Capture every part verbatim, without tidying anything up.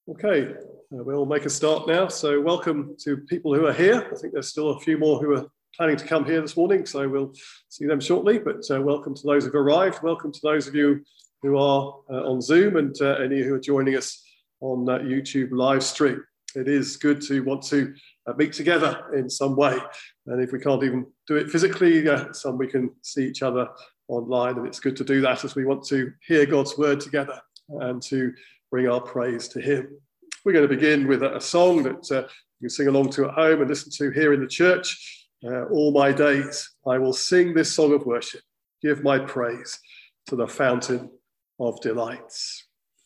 Okay, uh, we'll make a start now. So welcome to people who are here. I think there's still a few more who are planning to come here this morning, so we'll see them shortly. But uh, welcome to those who've arrived. Welcome to those of you who are uh, on Zoom and uh, any who are joining us on uh, YouTube live stream. It is good to want to uh, meet together in some way. And if we can't even do it physically, uh, some we can see each other online. And it's good to do that as we want to hear God's word together and to bring our praise to him. We're going to begin with a, a song that uh, you can sing along to at home and listen to here in the church. Uh, All my days, I will sing this song of worship, give my praise to the fountain of delights.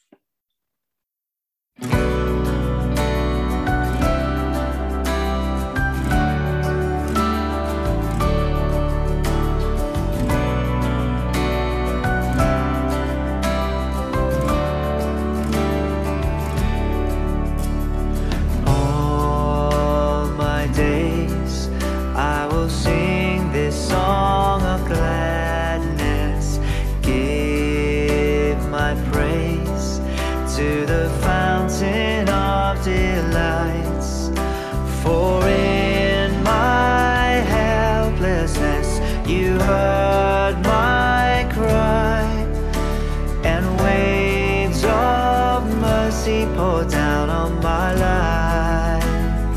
To the fountain of delights, for in my helplessness you heard my cry, and waves of mercy poured down on my life.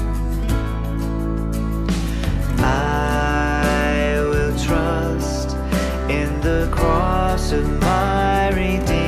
I will trust in the cross of my Redeemer.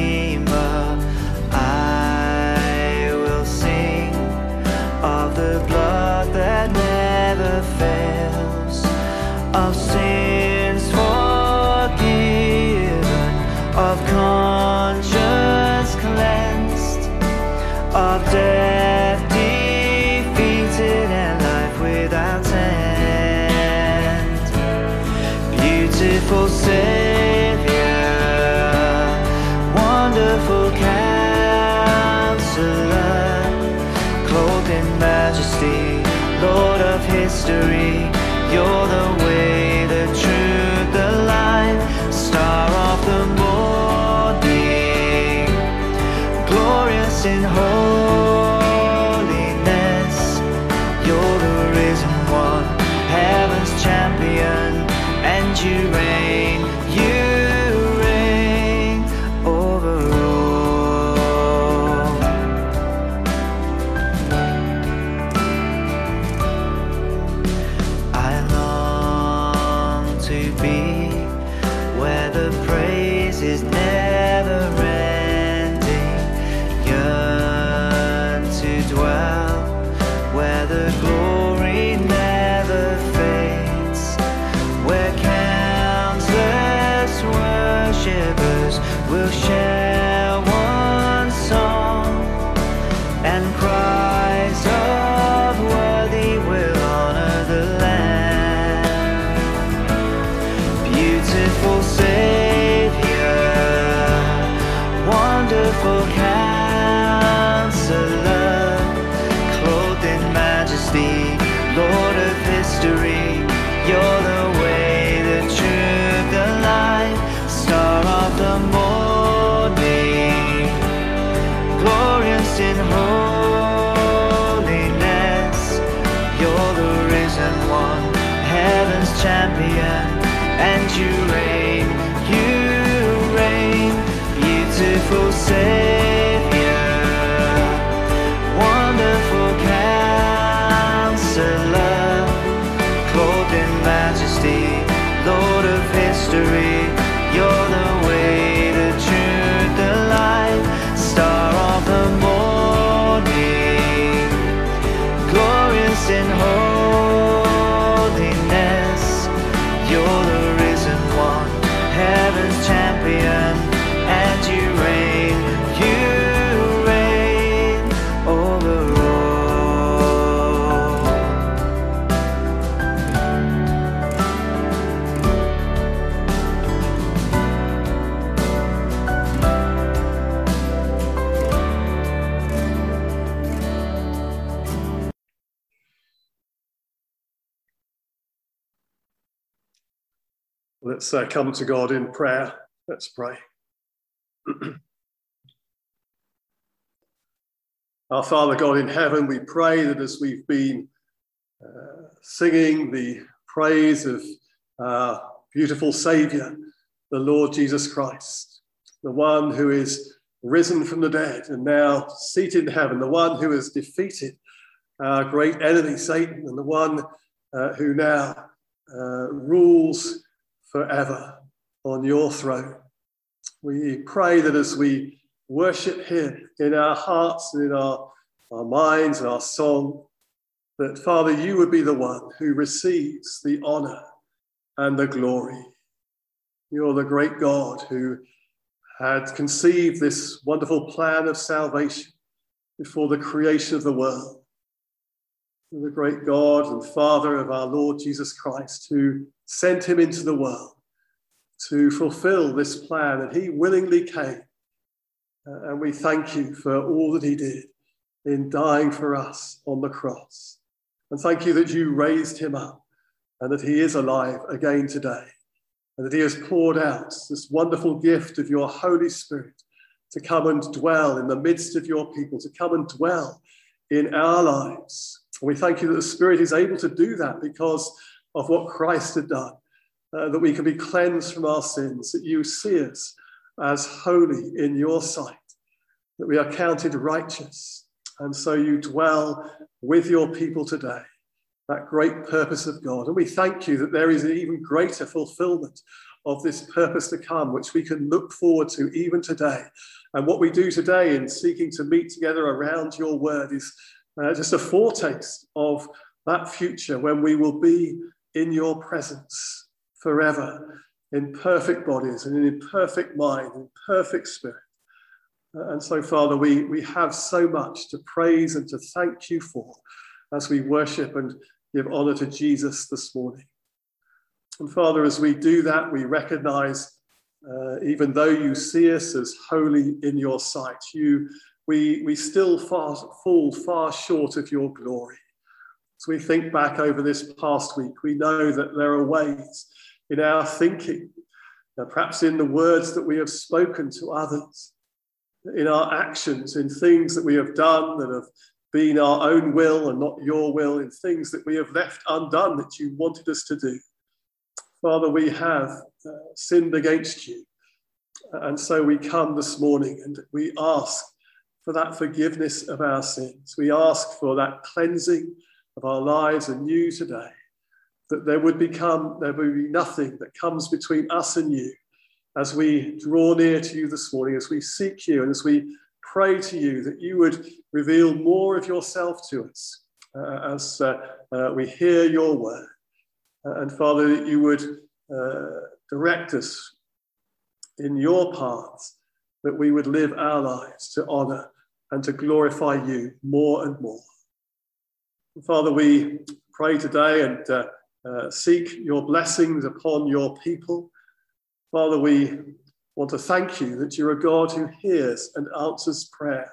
Of sins forgiven, of conscience cleansed, of death defeated and life without end. Beautiful Savior, wonderful Counselor, clothed in majesty, Lord of history. You're the way, the truth, the light, star of the morning, glorious in holiness. You're the risen one, heaven's champion, and you reign, you reign over is never ending, yearn to dwell where the glory never fades, where countless worshippers will share one song, and cries of worthy will honor the Lamb. Beautiful Savior, wonderful Counselor, clothed in majesty, Lord of history. You're the way, the truth, the light, star of the morning, glorious in holiness. You're the risen one, heaven's champion, and you reign, you reign. Beautiful Savior, wonderful Counselor, clothed in majesty, Lord of history. You're the way, the truth, the light, star of the morning, glorious in holiness. You're the risen one, heaven's champion, and you reign, you reign over all. Let's uh, come to God in prayer. Let's pray. Our Father God in heaven, we pray that as we've been uh, singing the praise of our beautiful Saviour, the Lord Jesus Christ, the one who is risen from the dead and now seated in heaven, the one who has defeated our great enemy Satan, and the one uh, who now uh, rules forever on your throne. We pray that as we worship him in our hearts and in our, our minds and our song, that Father, you would be the one who receives the honour and the glory. You're the great God who had conceived this wonderful plan of salvation before the creation of the world. You're the great God and Father of our Lord Jesus Christ, who sent him into the world to fulfill this plan, and he willingly came. Uh, and we thank you for all that he did in dying for us on the cross. And thank you that you raised him up and that he is alive again today, and that he has poured out this wonderful gift of your Holy Spirit to come and dwell in the midst of your people, to come and dwell in our lives. And we thank you that the Spirit is able to do that because of what Christ had done, uh, that we can be cleansed from our sins, that you see us as holy in your sight, that we are counted righteous. And so you dwell with your people today, that great purpose of God. And we thank you that there is an even greater fulfillment of this purpose to come, which we can look forward to even today. And what we do today in seeking to meet together around your word is uh, just a foretaste of that future when we will be in your presence forever, in perfect bodies and in perfect mind, in perfect spirit. And so, Father, we, we have so much to praise and to thank you for as we worship and give honour to Jesus this morning. And Father, as we do that, we recognise, uh, even though you see us as holy in your sight, you, we, we still far, fall far short of your glory. As we think back over this past week, we know that there are ways in our thinking, uh, perhaps in the words that we have spoken to others, in our actions, in things that we have done that have been our own will and not your will, in things that we have left undone that you wanted us to do. Father, we have uh, sinned against you. And so we come this morning and we ask for that forgiveness of our sins. We ask for that cleansing of our lives anew today, that there would become, there would be nothing that comes between us and you as we draw near to you this morning, as we seek you and as we pray to you that you would reveal more of yourself to us uh, as uh, uh, we hear your word. Uh, and Father, that you would uh, direct us in your paths, that we would live our lives to honour and to glorify you more and more. And Father, we pray today and uh, uh, seek your blessings upon your people. Father, we want to thank you that you're a God who hears and answers prayer.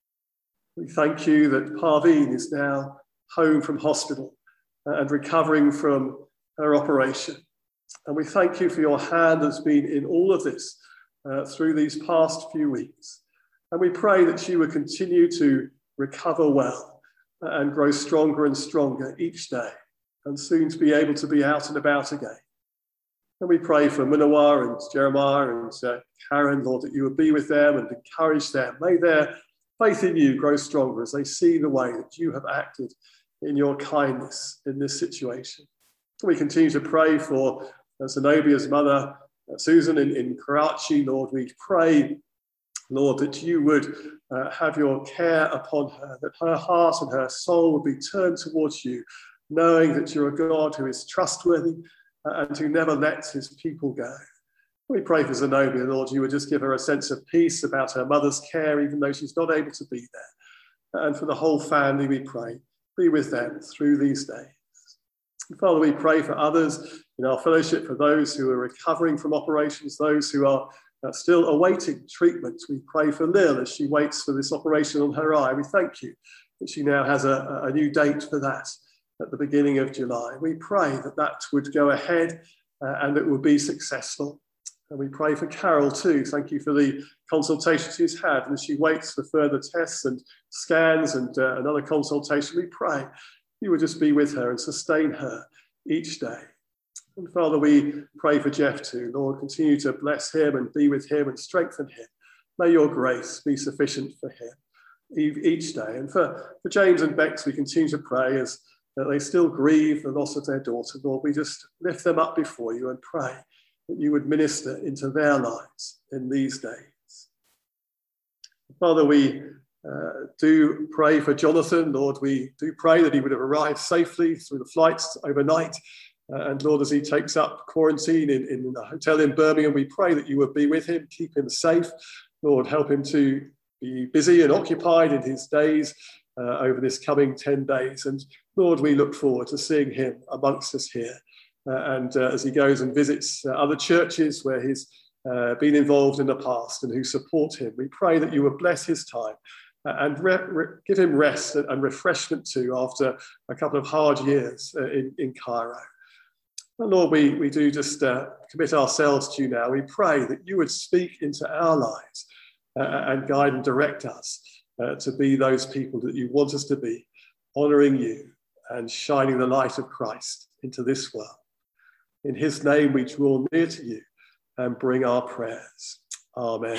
We thank you that Parveen is now home from hospital and recovering from her operation. And we thank you for your hand that's been in all of this uh, through these past few weeks. And we pray that she would continue to recover well and grow stronger and stronger each day, and soon to be able to be out and about again. And we pray for Munawar and Jeremiah and uh, Karen, Lord, that you would be with them and encourage them. May their faith in you grow stronger as they see the way that you have acted in your kindness in this situation. We continue to pray for uh, Zenobia's mother, uh, Susan, in, in Karachi. Lord, we pray, Lord, that you would uh, have your care upon her, that her heart and her soul would be turned towards you, knowing that you're a God who is trustworthy and who never lets his people go. We pray for Zenobia, Lord, you would just give her a sense of peace about her mother's care, even though she's not able to be there. And for the whole family, we pray, be with them through these days. And Father, we pray for others in our fellowship, for those who are recovering from operations, those who are uh, still awaiting treatment. We pray for Lil as she waits for this operation on her eye. We thank you that she now has a, a new date for that at the beginning of July. We pray that that would go ahead uh, and it would be successful. And we pray for Carol too. Thank you for the consultation she's had. And she waits for further tests and scans and uh, another consultation. We pray you would just be with her and sustain her each day. And Father, we pray for Jeff too. Lord, continue to bless him and be with him and strengthen him. May your grace be sufficient for him each day. And for, for James and Bex, we continue to pray as uh, they still grieve the loss of their daughter. Lord, we just lift them up before you and pray that you would minister into their lives in these days. Father, we uh, do pray for Jonathan. Lord, we do pray that he would have arrived safely through the flights overnight. Uh, and Lord, as he takes up quarantine in, in a hotel in Birmingham, we pray that you would be with him, keep him safe. Lord, help him to be busy and occupied in his days uh, over this coming ten days. And Lord, we look forward to seeing him amongst us here. Uh, and uh, as he goes and visits uh, other churches where he's uh, been involved in the past and who support him, we pray that you would bless his time uh, and re re give him rest and, and refreshment too after a couple of hard years uh, in, in Cairo. And Lord, we, we do just uh, commit ourselves to you now. We pray that you would speak into our lives uh, and guide and direct us uh, to be those people that you want us to be, honouring you and shining the light of Christ into this world. In his name we draw near to you and bring our prayers. Amen.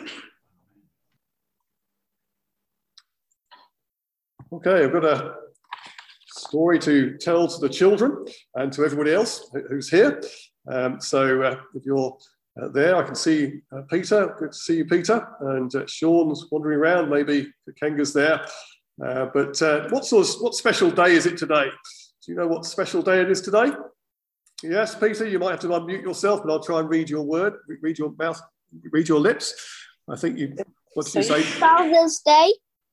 Okay, I've got a story to tell to the children and to everybody else who's here. Um, so uh, if you're uh, there, I can see uh, Peter. Good to see you, Peter. And uh, Sean's wandering around. Maybe Kenga's there. Uh, but uh, what sort of, what special day is it today? Do you know what special day it is today? Yes, Peter, you might have to unmute yourself, but I'll try and read your word, read your mouth, read your lips. I think you, what did you say? Father's Day.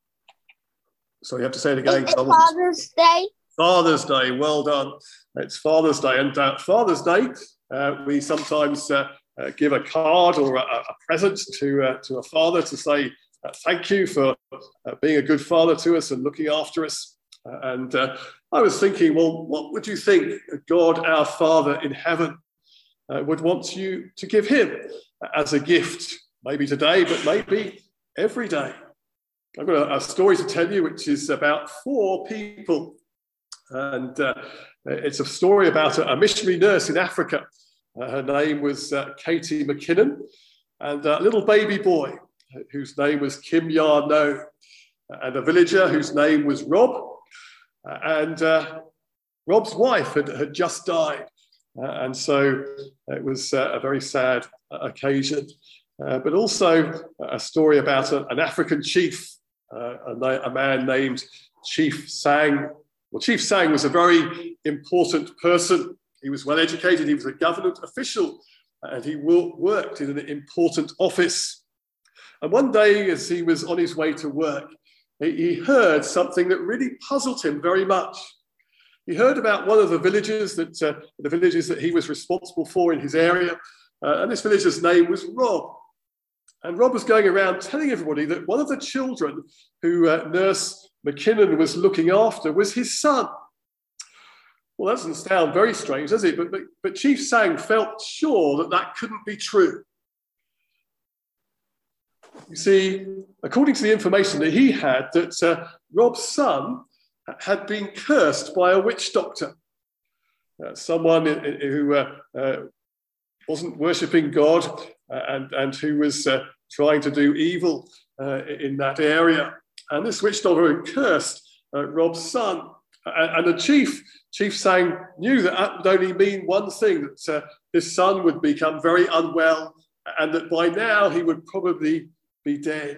So you have to say it again. It's Father's Day. Father's Day, well done. It's Father's Day. And uh, Father's Day, uh, we sometimes uh, uh, give a card or a, a present to, uh, to a father to say uh, thank you for uh, being a good father to us and looking after us. Uh, and uh, I was thinking, well, what would you think God, our Father in heaven, uh, would want you to give him as a gift? Maybe today, but maybe every day. I've got a, a story to tell you, which is about four people. And uh, it's a story about a, a missionary nurse in Africa. Uh, her name was uh, Katie McKinnon, and a little baby boy whose name was Kim Yar No, and a villager whose name was Rob. Uh, and uh, Rob's wife had, had just died. Uh, and so it was uh, a very sad uh, occasion. Uh, but also a story about a, an African chief, uh, a, a man named Chief Sang. Well, Chief Sang was a very important person. He was well educated. He was a government official, and he worked in an important office. And one day, as he was on his way to work, he heard something that really puzzled him very much. He heard about one of the villages that uh, the villages that he was responsible for in his area, uh, and this villager's name was Rob. And Rob was going around telling everybody that one of the children who uh, Nurse McKinnon was looking after was his son. Well, that doesn't sound very strange, does it? But, but, but Chief Sang felt sure that that couldn't be true. You see, according to the information that he had, that uh, Rob's son had been cursed by a witch doctor, uh, someone who uh, uh, wasn't worshipping God uh, and, and who was uh, trying to do evil uh, in that area. And this witch doctor had cursed uh, Rob's son. And, and the chief, Chief Sang, knew that that would only mean one thing, that uh, his son would become very unwell and that by now he would probably be dead.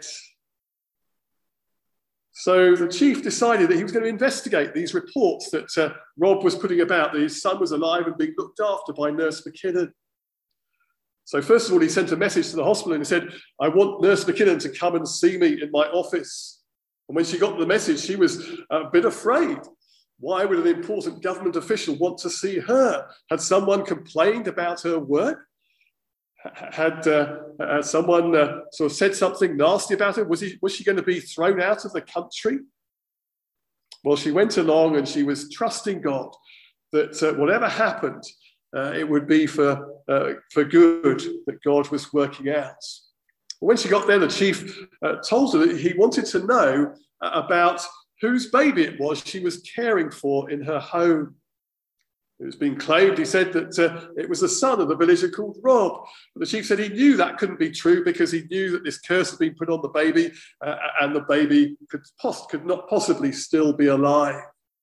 So the chief decided that he was going to investigate these reports that uh, Rob was putting about, that his son was alive and being looked after by Nurse McKinnon. So first of all, he sent a message to the hospital and he said, I want Nurse McKinnon to come and see me in my office. And when she got the message, she was a bit afraid. Why would an important government official want to see her? Had someone complained about her work? Had, uh, had someone uh, sort of said something nasty about her? Was, he, was she going to be thrown out of the country? Well, she went along and she was trusting God that uh, whatever happened, uh, it would be for uh, for good that God was working out. When she got there, the chief uh, told her that he wanted to know about whose baby it was she was caring for in her home. It was being claimed, he said, that uh, it was the son of the villager called Rob. But the chief said he knew that couldn't be true because he knew that this curse had been put on the baby uh, and the baby could, poss- could not possibly still be alive.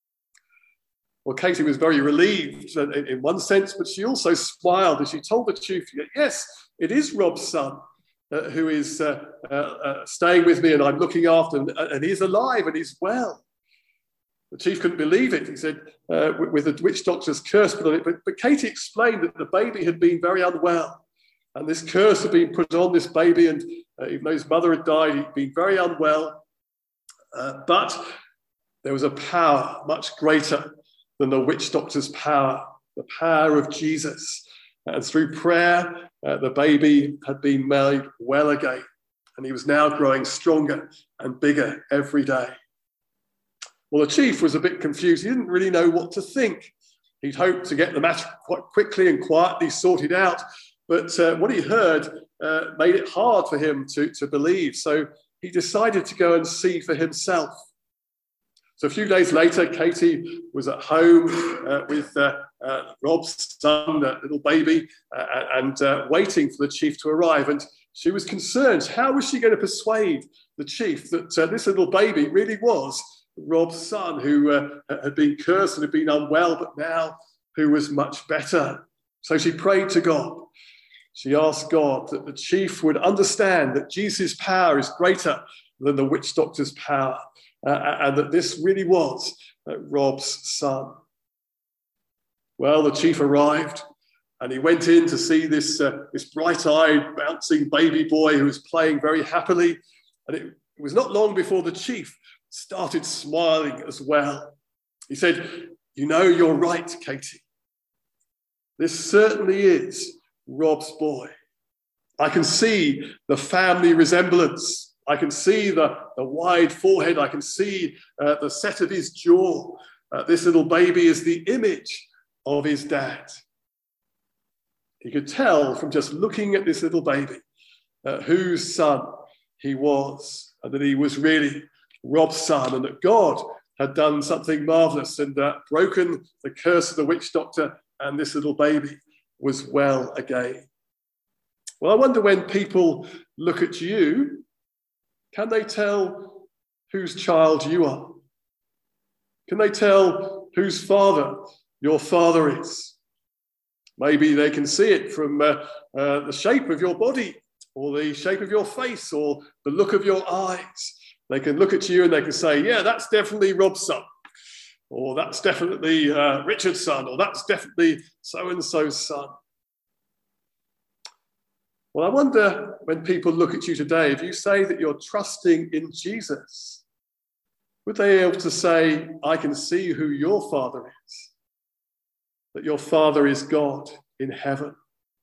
Well, Katie was very relieved in, in one sense, but she also smiled as she told the chief, yes, it is Rob's son uh, who is uh, uh, uh, staying with me and I'm looking after him, and he's alive and he's well. The chief couldn't believe it. He said, uh, with the witch doctor's curse put on it. But, but Katie explained that the baby had been very unwell. And this curse had been put on this baby. And uh, even though his mother had died, he'd been very unwell. Uh, but there was a power much greater than the witch doctor's power, the power of Jesus. And through prayer, uh, the baby had been made well again. And he was now growing stronger and bigger every day. Well, the chief was a bit confused. He didn't really know what to think. He'd hoped to get the matter quite quickly and quietly sorted out, but uh, what he heard uh, made it hard for him to, to believe. So he decided to go and see for himself. So a few days later, Katie was at home uh, with uh, uh, Rob's son, a little baby, uh, and uh, waiting for the chief to arrive. And she was concerned. How was she going to persuade the chief that uh, this little baby really was Rob's son, who uh, had been cursed and had been unwell, but now who was much better? So she prayed to God. She asked God that the chief would understand that Jesus' power is greater than the witch doctor's power, uh, and that this really was uh, Rob's son. Well, the chief arrived and he went in to see this, uh, this bright-eyed, bouncing baby boy who was playing very happily. And it, it was not long before the chief started smiling as well. He said, you know, you're right, Katie. This certainly is Rob's boy. I can see the family resemblance. I can see the, the wide forehead. I can see uh, the set of his jaw. Uh, this little baby is the image of his dad. He could tell from just looking at this little baby uh, whose son he was, and that he was really Rob's son, and that God had done something marvelous and uh, broken the curse of the witch doctor, and this little baby was well again. Well, I wonder when people look at you, can they tell whose child you are? Can they tell whose father your father is? Maybe they can see it from uh, uh, the shape of your body, or the shape of your face, or the look of your eyes. They can look at you and they can say, yeah, that's definitely Rob's son, or that's definitely uh, Richard's son, or that's definitely so-and-so's son. Well, I wonder when people look at you today, if you say that you're trusting in Jesus, would they be able to say, I can see who your father is, that your father is God in heaven?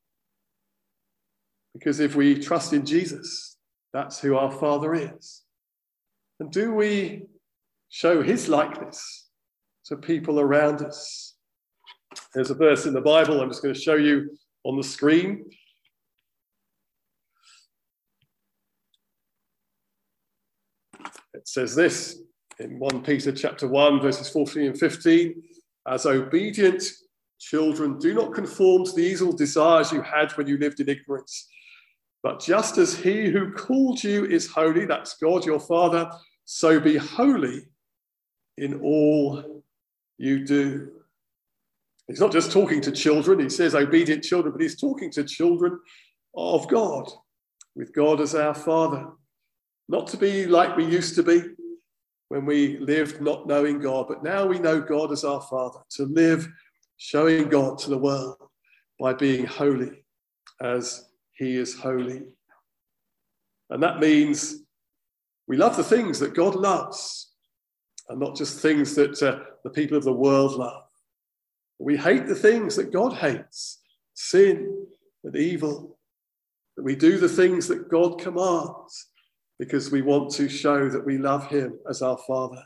Because if we trust in Jesus, that's who our father is. And do we show his likeness to people around us? There's a verse in the Bible I'm just going to show you on the screen. It says this in First Peter chapter one, verses fourteen and fifteen. As obedient children, do not conform to the evil desires you had when you lived in ignorance. But just as he who called you is holy, that's God your Father, so be holy in all you do. He's not just talking to children, he says obedient children, but he's talking to children of God, with God as our Father. Not to be like we used to be when we lived not knowing God, but now we know God as our Father, to live showing God to the world by being holy as he is holy. And that means we love the things that God loves, and not just things that uh, the people of the world love. We hate the things that God hates, sin and evil. That we do the things that God commands because we want to show that we love him as our Father.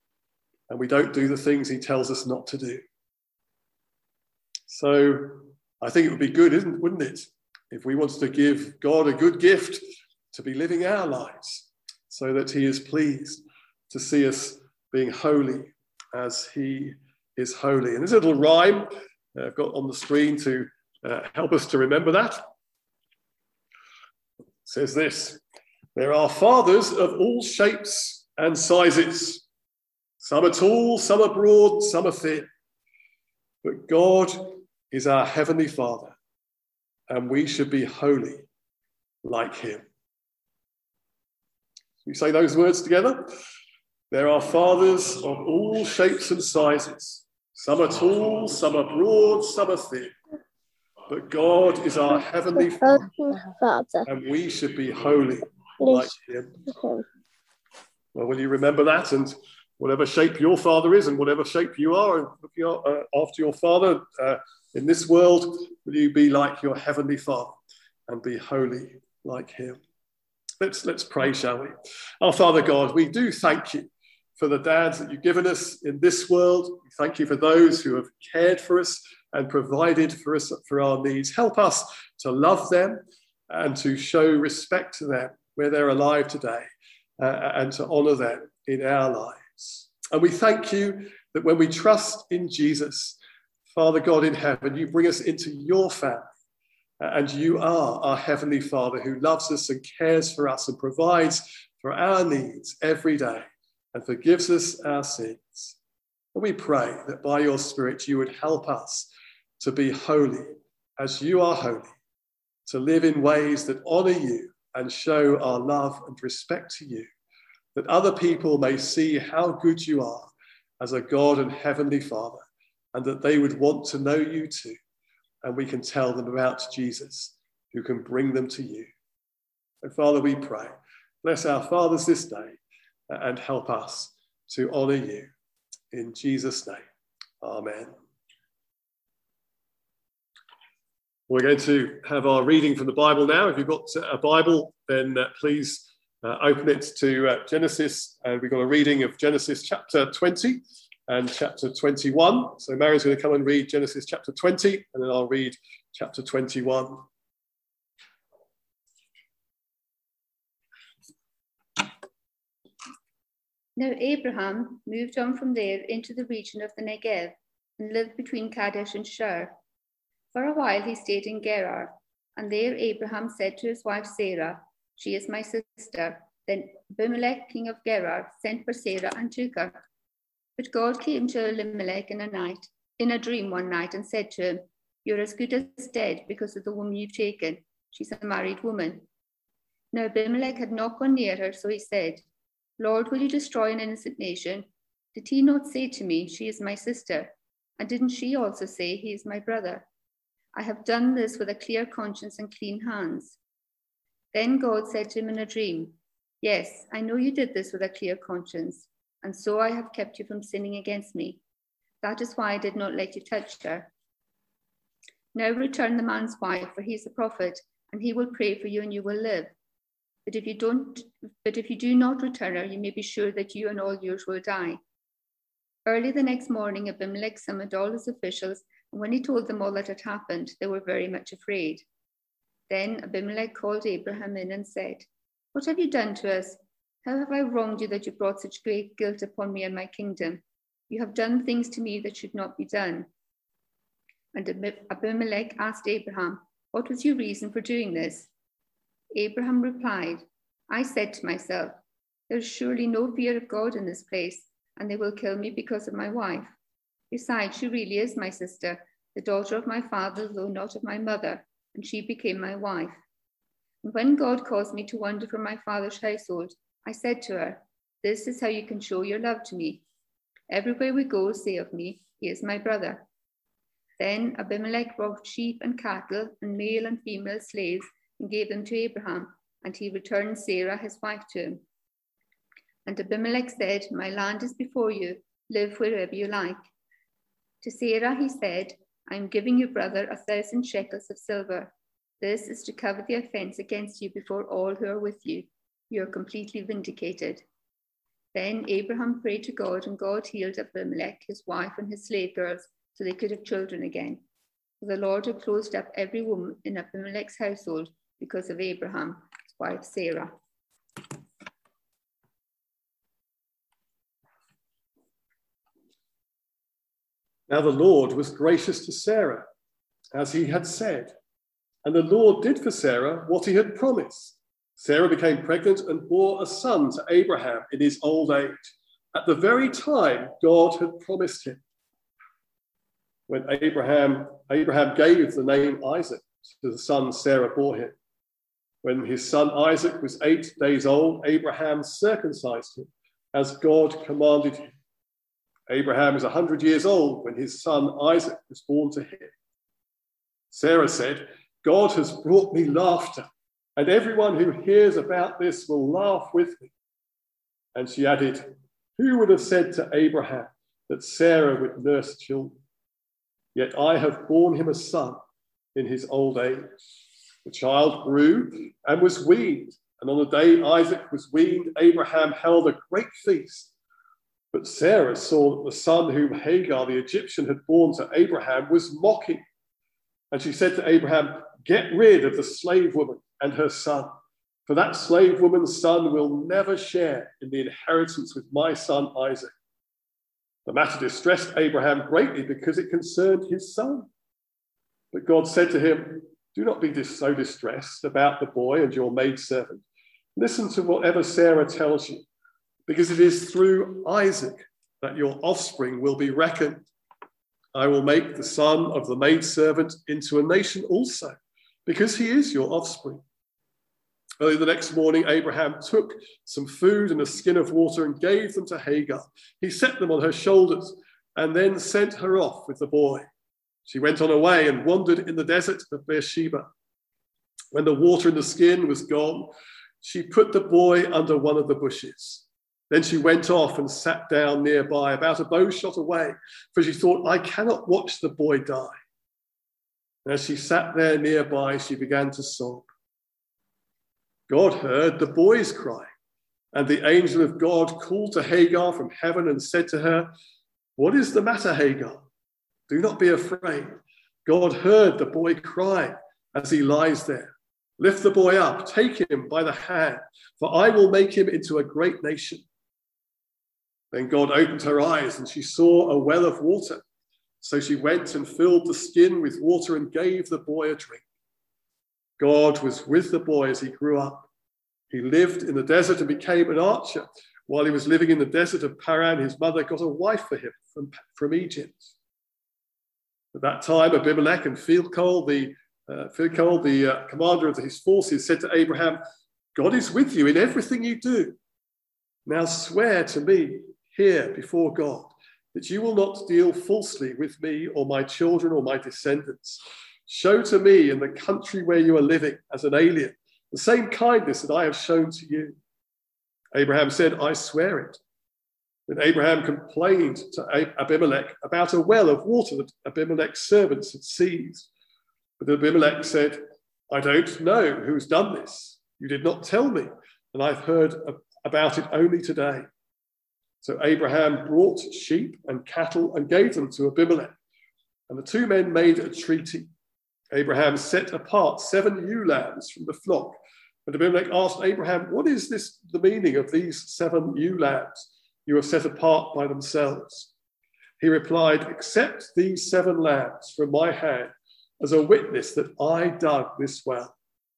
And we don't do the things he tells us not to do. So I think it would be good, isn't, wouldn't it, if we wanted to give God a good gift to be living our lives so that he is pleased to see us being holy as he is holy. And there's a little rhyme uh, I've got on the screen to uh, help us to remember that. It says this: there are fathers of all shapes and sizes. Some are tall, some are broad, some are thin. But God is our heavenly Father, and we should be holy like him. We say those words together. There are fathers of all shapes and sizes. Some are tall, some are broad, some are thin. But God is our heavenly Father, and we should be holy like him. Well, will you remember that? And whatever shape your father is and whatever shape you are, and looking uh, after your father uh, in this world, will you be like your heavenly Father and be holy like him? Let's, let's pray, shall we? Our Father God, we do thank you for the dads that you've given us in this world. We thank you for those who have cared for us and provided for us for our needs. Help us to love them and to show respect to them where they're alive today, uh, and to honour them in our lives. And we thank you that when we trust in Jesus, Father God in heaven, you bring us into your family. And you are our heavenly Father who loves us and cares for us and provides for our needs every day and forgives us our sins. And we pray that by your Spirit you would help us to be holy as you are holy, to live in ways that honour you and show our love and respect to you, that other people may see how good you are as a God and heavenly Father, and that they would want to know you too. And we can tell them about Jesus, who can bring them to you. And Father, we pray, bless our fathers this day and help us to honour you. In Jesus' name, amen. We're going to have our reading from the Bible now. If you've got a Bible, then uh, please uh, open it to uh, Genesis. And uh, we've got a reading of Genesis chapter twenty. And chapter twenty-one. So Mary's going to come and read Genesis chapter twenty, and then I'll read chapter twenty-one. Now Abraham moved on from there into the region of the Negev and lived between Kadesh and Shur. For a while he stayed in Gerar, and there Abraham said to his wife Sarah, "She is my sister." Then Abimelech, king of Gerar, sent for Sarah and took her. But God came to Elimelech in a night, in a dream one night, and said to him, "You're as good as dead because of the woman you've taken. She's a married woman." Now Abimelech had not gone near her, so he said, "Lord, will you destroy an innocent nation? Did he not say to me, 'She is my sister'? And didn't she also say, 'He is my brother'? I have done this with a clear conscience and clean hands." Then God said to him in a dream, "Yes, I know you did this with a clear conscience, and so I have kept you from sinning against me. That is why I did not let you touch her. Now return the man's wife, for he is a prophet, and he will pray for you and you will live. But if you don't, but if you do not return her, you may be sure that you and all yours will die." Early the next morning, Abimelech summoned all his officials, and when he told them all that had happened, they were very much afraid. Then Abimelech called Abraham in and said, "What have you done to us? How have I wronged you that you brought such great guilt upon me and my kingdom? You have done things to me that should not be done." And Abimelech asked Abraham, "What was your reason for doing this?" Abraham replied, "I said to myself, there is surely no fear of God in this place, and they will kill me because of my wife. Besides, she really is my sister, the daughter of my father, though not of my mother, and she became my wife. And when God caused me to wander from my father's household, I said to her, 'This is how you can show your love to me. Everywhere we go, say of me, he is my brother.' Then Abimelech brought sheep and cattle and male and female slaves and gave them to Abraham, and he returned Sarah, his wife, to him. And Abimelech said, 'My land is before you, live wherever you like.' To Sarah he said, 'I am giving your brother a thousand shekels of silver. This is to cover the offense against you before all who are with you. You are completely vindicated.' Then Abraham prayed to God, and God healed Abimelech, his wife, and his slave girls, so they could have children again. For the Lord had closed up every woman in Abimelech's household because of Abraham, his wife Sarah. Now the Lord was gracious to Sarah, as he had said, and the Lord did for Sarah what he had promised. Sarah became pregnant and bore a son to Abraham in his old age, at the very time God had promised him. When Abraham, Abraham gave the name Isaac to the son Sarah bore him. When his son Isaac was eight days old, Abraham circumcised him, as God commanded him. Abraham was a hundred years old when his son Isaac was born to him. Sarah said, God has brought me laughter, and everyone who hears about this will laugh with me. And she added, who would have said to Abraham that Sarah would nurse children? Yet I have borne him a son in his old age. The child grew and was weaned, and on the day Isaac was weaned, Abraham held a great feast. But Sarah saw that the son whom Hagar the Egyptian had borne to Abraham was mocking. And she said to Abraham, get rid of the slave woman and her son, for that slave woman's son will never share in the inheritance with my son Isaac. The matter distressed Abraham greatly because it concerned his son. But God said to him, do not be so distressed about the boy and your maidservant. Listen to whatever Sarah tells you, because it is through Isaac that your offspring will be reckoned. I will make the son of the maidservant into a nation also, because he is your offspring. Early the next morning, Abraham took some food and a skin of water and gave them to Hagar. He set them on her shoulders and then sent her off with the boy. She went on her way and wandered in the desert of Beersheba. When the water in the skin was gone, she put the boy under one of the bushes. Then she went off and sat down nearby, about a bow shot away, for she thought, I cannot watch the boy die. And as she sat there nearby, she began to sob. God heard the boy's cry, and the angel of God called to Hagar from heaven and said to her, what is the matter, Hagar? Do not be afraid. God heard the boy cry as he lies there. Lift the boy up, take him by the hand, for I will make him into a great nation. Then God opened her eyes, and she saw a well of water. So she went and filled the skin with water and gave the boy a drink. God was with the boy as he grew up. He lived in the desert and became an archer. While he was living in the desert of Paran, his mother got a wife for him from, from Egypt. At that time, Abimelech and Phicol, the, uh, Phicol, the uh, commander of his forces, said to Abraham, God is with you in everything you do. Now swear to me here before God that you will not deal falsely with me or my children or my descendants. Show to me in the country where you are living as an alien the same kindness that I have shown to you. Abraham said, I swear it. Then Abraham complained to Abimelech about a well of water that Abimelech's servants had seized. But Abimelech said, I don't know who's done this. You did not tell me, and I've heard about it only today. So Abraham brought sheep and cattle and gave them to Abimelech. And the two men made a treaty. Abraham set apart seven ewe lambs from the flock. And Abimelech asked Abraham, what is this the meaning of these seven ewe lambs you have set apart by themselves? He replied, accept these seven lambs from my hand as a witness that I dug this well.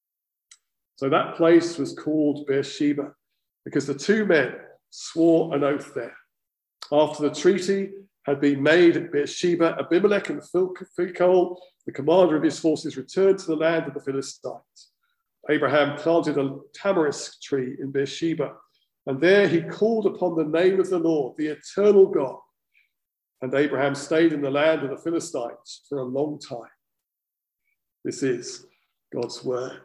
So that place was called Beersheba, because the two men swore an oath there. After the treaty had been made at Beersheba, Abimelech and Phicol, the commander of his forces, returned to the land of the Philistines. Abraham planted a tamarisk tree in Beersheba, and there he called upon the name of the Lord, the eternal God. And Abraham stayed in the land of the Philistines for a long time. This is God's word.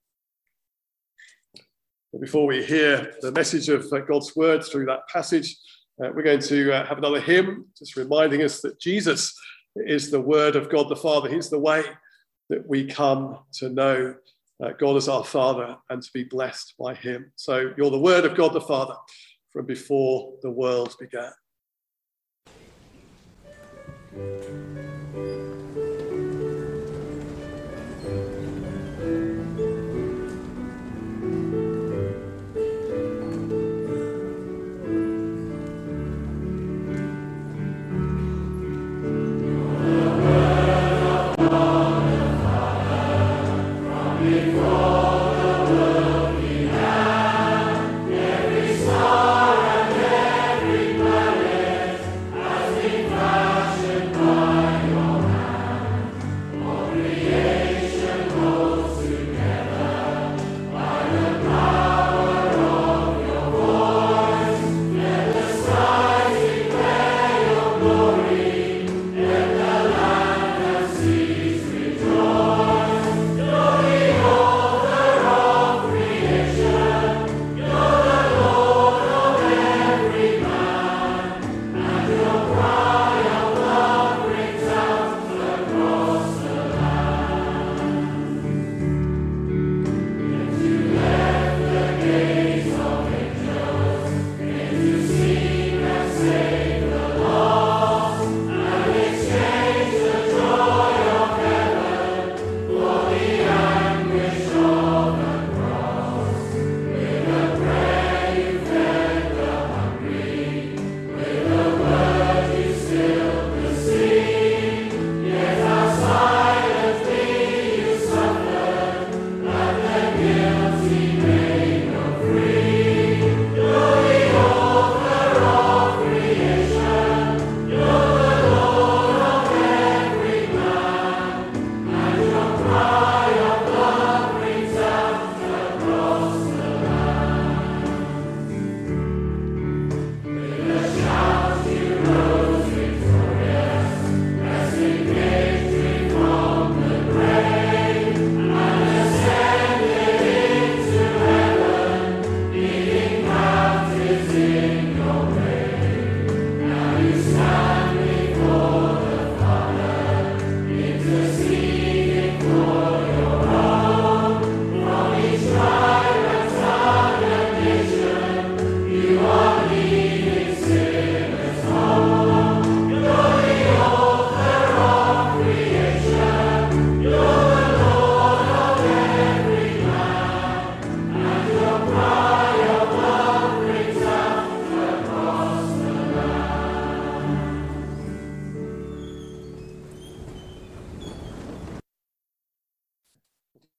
Before we hear the message of God's word through that passage, uh, we're going to uh, have another hymn, just reminding us that Jesus is the word of God the Father. He's the way that we come to know uh, God as our Father and to be blessed by him. So you're the word of God the Father from before the world began.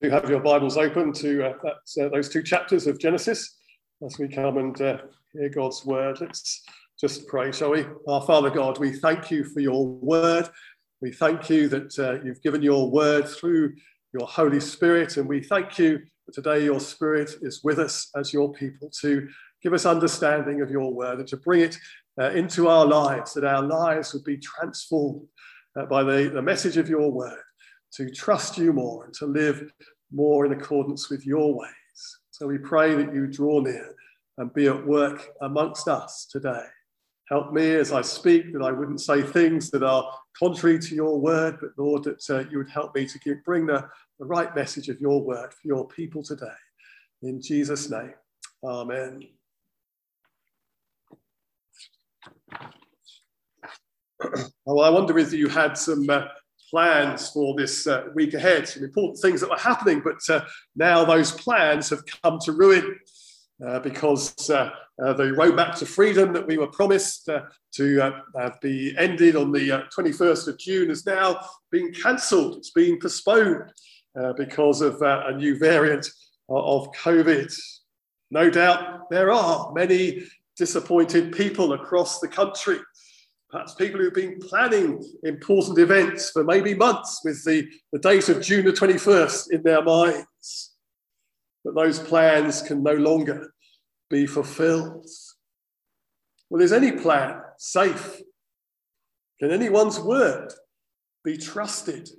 do have your Bibles open to uh, that, uh, those two chapters of Genesis as we come and uh, hear God's word. Let's just pray, shall we? Our Father God, we thank you for your word. We thank you that uh, you've given your word through your Holy Spirit, and we thank you that today your Spirit is with us as your people to give us understanding of your word and to bring it uh, into our lives, that our lives would be transformed uh, by the, the message of your word, to trust you more and to live more in accordance with your ways. So we pray that you draw near and be at work amongst us today. Help me as I speak, that I wouldn't say things that are contrary to your word, but Lord, that uh, you would help me to give, bring the, the right message of your word for your people today. In Jesus' name, amen. Well, I wonder if you had some uh, plans for this uh, week ahead, some important things that were happening, but uh, now those plans have come to ruin uh, because uh, uh, the roadmap to freedom that we were promised uh, to uh, uh, be ended on the uh, twenty-first of June has now been cancelled. It's been postponed uh, because of uh, a new variant of COVID. No doubt there are many disappointed people across the country. Perhaps people who've been planning important events for maybe months with the, the date of June the twenty-first in their minds. But those plans can no longer be fulfilled. Well, is any plan safe? Can anyone's word be trusted?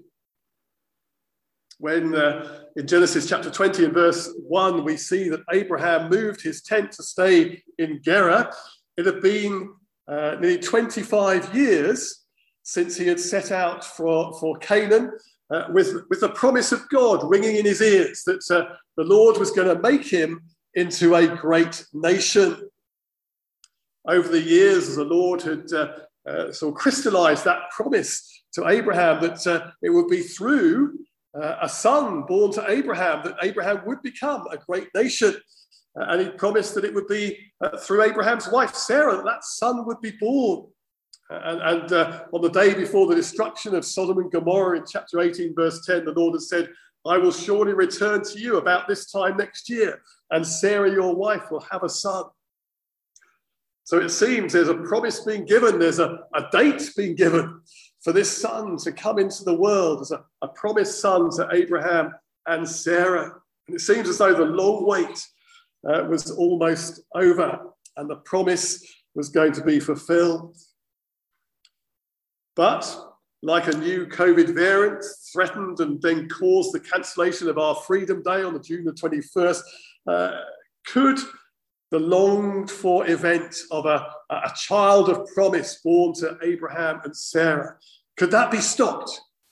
When uh, in Genesis chapter twenty and verse one, we see that Abraham moved his tent to stay in Gerar, it had been Uh, nearly twenty-five years since he had set out for, for Canaan uh, with, with the promise of God ringing in his ears that uh, the Lord was going to make him into a great nation. Over the years, as the Lord had uh, uh, sort of crystallized that promise to Abraham that uh, it would be through uh, a son born to Abraham that Abraham would become a great nation. Uh, and he promised that it would be uh, through Abraham's wife, Sarah, that that son would be born. Uh, and and uh, on the day before the destruction of Sodom and Gomorrah in chapter eighteen, verse ten, the Lord has said, I will surely return to you about this time next year, and Sarah, your wife, will have a son. So it seems there's a promise being given, there's a, a date being given for this son to come into the world as a, a promised son to Abraham and Sarah. And it seems as though the long wait Uh, was almost over and the promise was going to be fulfilled. But like a new COVID variant threatened and then caused the cancellation of our Freedom Day on the June the twenty-first, uh, could the longed for event of a, a child of promise born to Abraham and Sarah, could that be stopped?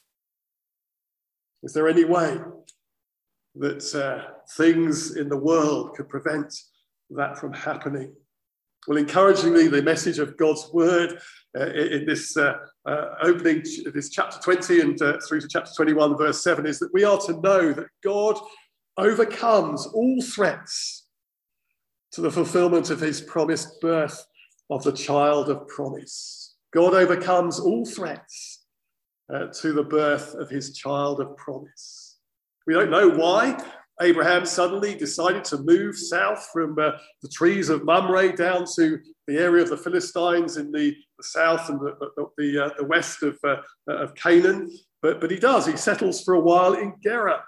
Is there any way that uh, things in the world could prevent that from happening? Well, encouragingly, the message of God's word uh, in this uh, uh, opening, this chapter twenty and uh, through to chapter twenty-one, verse seven, is that we are to know that God overcomes all threats to the fulfillment of his promised birth of the child of promise. God overcomes all threats uh, to the birth of his child of promise. We don't know why Abraham suddenly decided to move south from uh, the trees of Mamre down to the area of the Philistines in the, the south and the, the, the, uh, the west of, uh, of Canaan. But, but he does. He settles for a while in Gerar.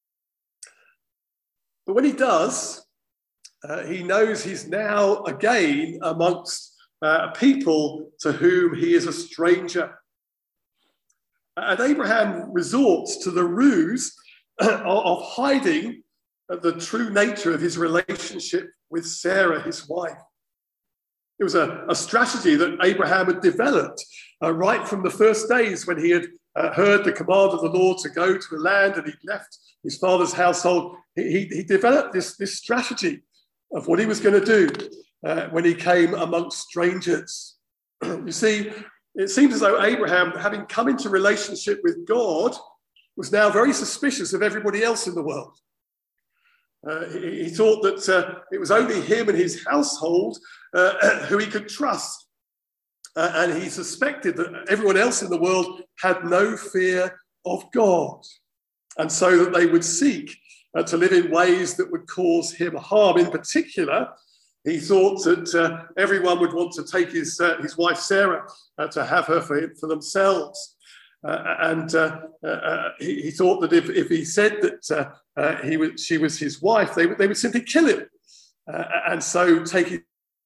But when he does, uh, he knows he's now again amongst uh, people to whom he is a stranger. And Abraham resorts to the ruse of hiding the true nature of his relationship with Sarah, his wife. It was a, a strategy that Abraham had developed uh, right from the first days when he had uh, heard the command of the Lord to go to a land and he'd left his father's household. He, he, he developed this, this strategy of what he was going to do uh, when he came amongst strangers. You see, it seems as though Abraham, having come into relationship with God, was now very suspicious of everybody else in the world. Uh, he, he thought that uh, it was only him and his household uh, who he could trust. Uh, and he suspected that everyone else in the world had no fear of God. And so that they would seek uh, to live in ways that would cause him harm. In particular, he thought that uh, everyone would want to take his, uh, his wife Sarah uh, to have her for, for themselves. Uh, and uh, uh, he, he thought that if, if he said that uh, uh, he was, she was his wife, they would, they would simply kill him. Uh, and so take it.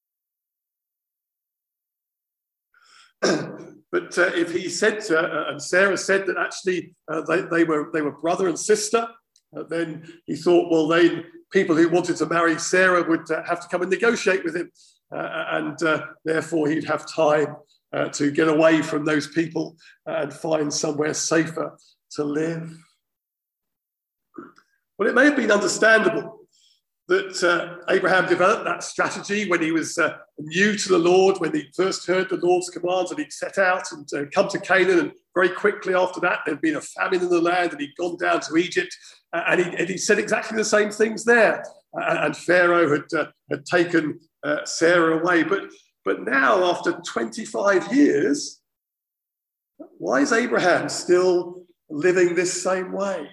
But uh, if he said, to, uh, and Sarah said that actually uh, they, they, were, they were brother and sister, uh, then he thought, well, they, people who wanted to marry Sarah would uh, have to come and negotiate with him. Uh, and uh, therefore he'd have time uh, to get away from those people and find somewhere safer to live. Well, it may have been understandable that uh, Abraham developed that strategy when he was uh, new to the Lord, when he first heard the Lord's commands, and he'd set out and uh, come to Canaan. And very quickly after that, there'd been a famine in the land, and he'd gone down to Egypt, uh, and, he, and he said exactly the same things there. Uh, and Pharaoh had, uh, had taken uh, Sarah away. But, but now, after twenty-five years, why is Abraham still living this same way?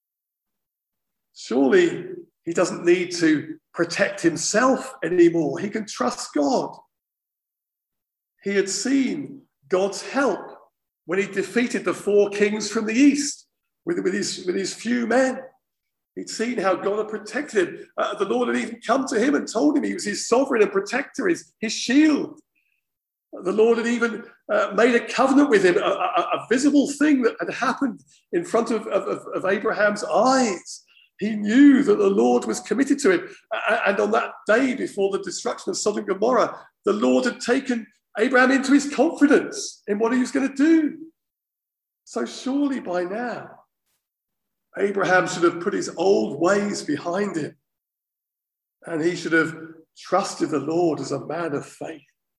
Surely he doesn't need to protect himself anymore. He can trust God. He had seen God's help when he defeated the four kings from the east with, with, his, with his few men. He'd seen how God had protected him. Uh, the Lord had even come to him and told him he was his sovereign and protector, his, his shield. The Lord had even uh, made a covenant with him, a, a, a visible thing that had happened in front of, of, of Abraham's eyes. He knew that the Lord was committed to him. And on that day before the destruction of Sodom and Gomorrah, the Lord had taken Abraham into his confidence in what he was going to do. So surely by now, Abraham should have put his old ways behind him, and he should have trusted the Lord as a man of faith.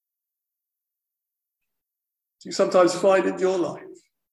Do you sometimes find in your life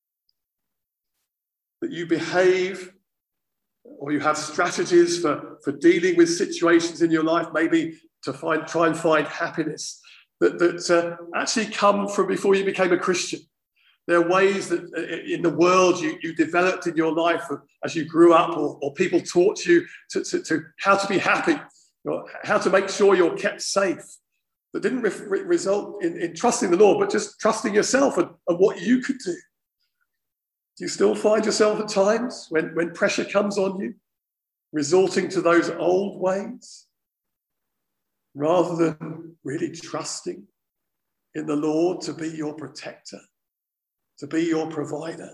that you behave or you have strategies for, for dealing with situations in your life, maybe to find, try and find happiness, that, that uh, actually come from before you became a Christian? There are ways that uh, in the world you, you developed in your life as you grew up, or, or people taught you to, to, to how to be happy, or how to make sure you're kept safe, that didn't re- result in, in trusting the Lord, but just trusting yourself and, and what you could do. Do you still find yourself at times when, when pressure comes on you, resorting to those old ways rather than really trusting in the Lord to be your protector, to be your provider?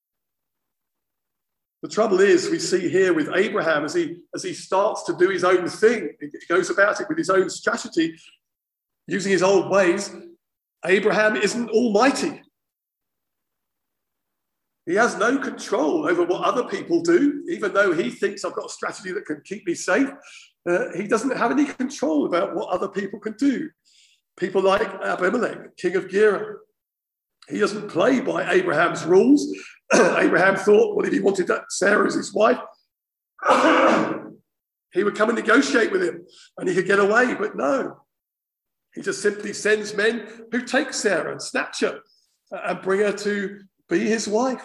The trouble is, we see here with Abraham, as he, as he starts to do his own thing, he goes about it with his own strategy, using his old ways. Abraham isn't almighty. He has no control over what other people do, even though he thinks I've got a strategy that can keep me safe. Uh, he doesn't have any control about what other people can do. People like Abimelech, king of Gerar. He doesn't play by Abraham's rules. Abraham thought, well, if he wanted that Sarah as his wife, he would come and negotiate with him and he could get away. But no, he just simply sends men who take Sarah and snatch her and bring her to be his wife.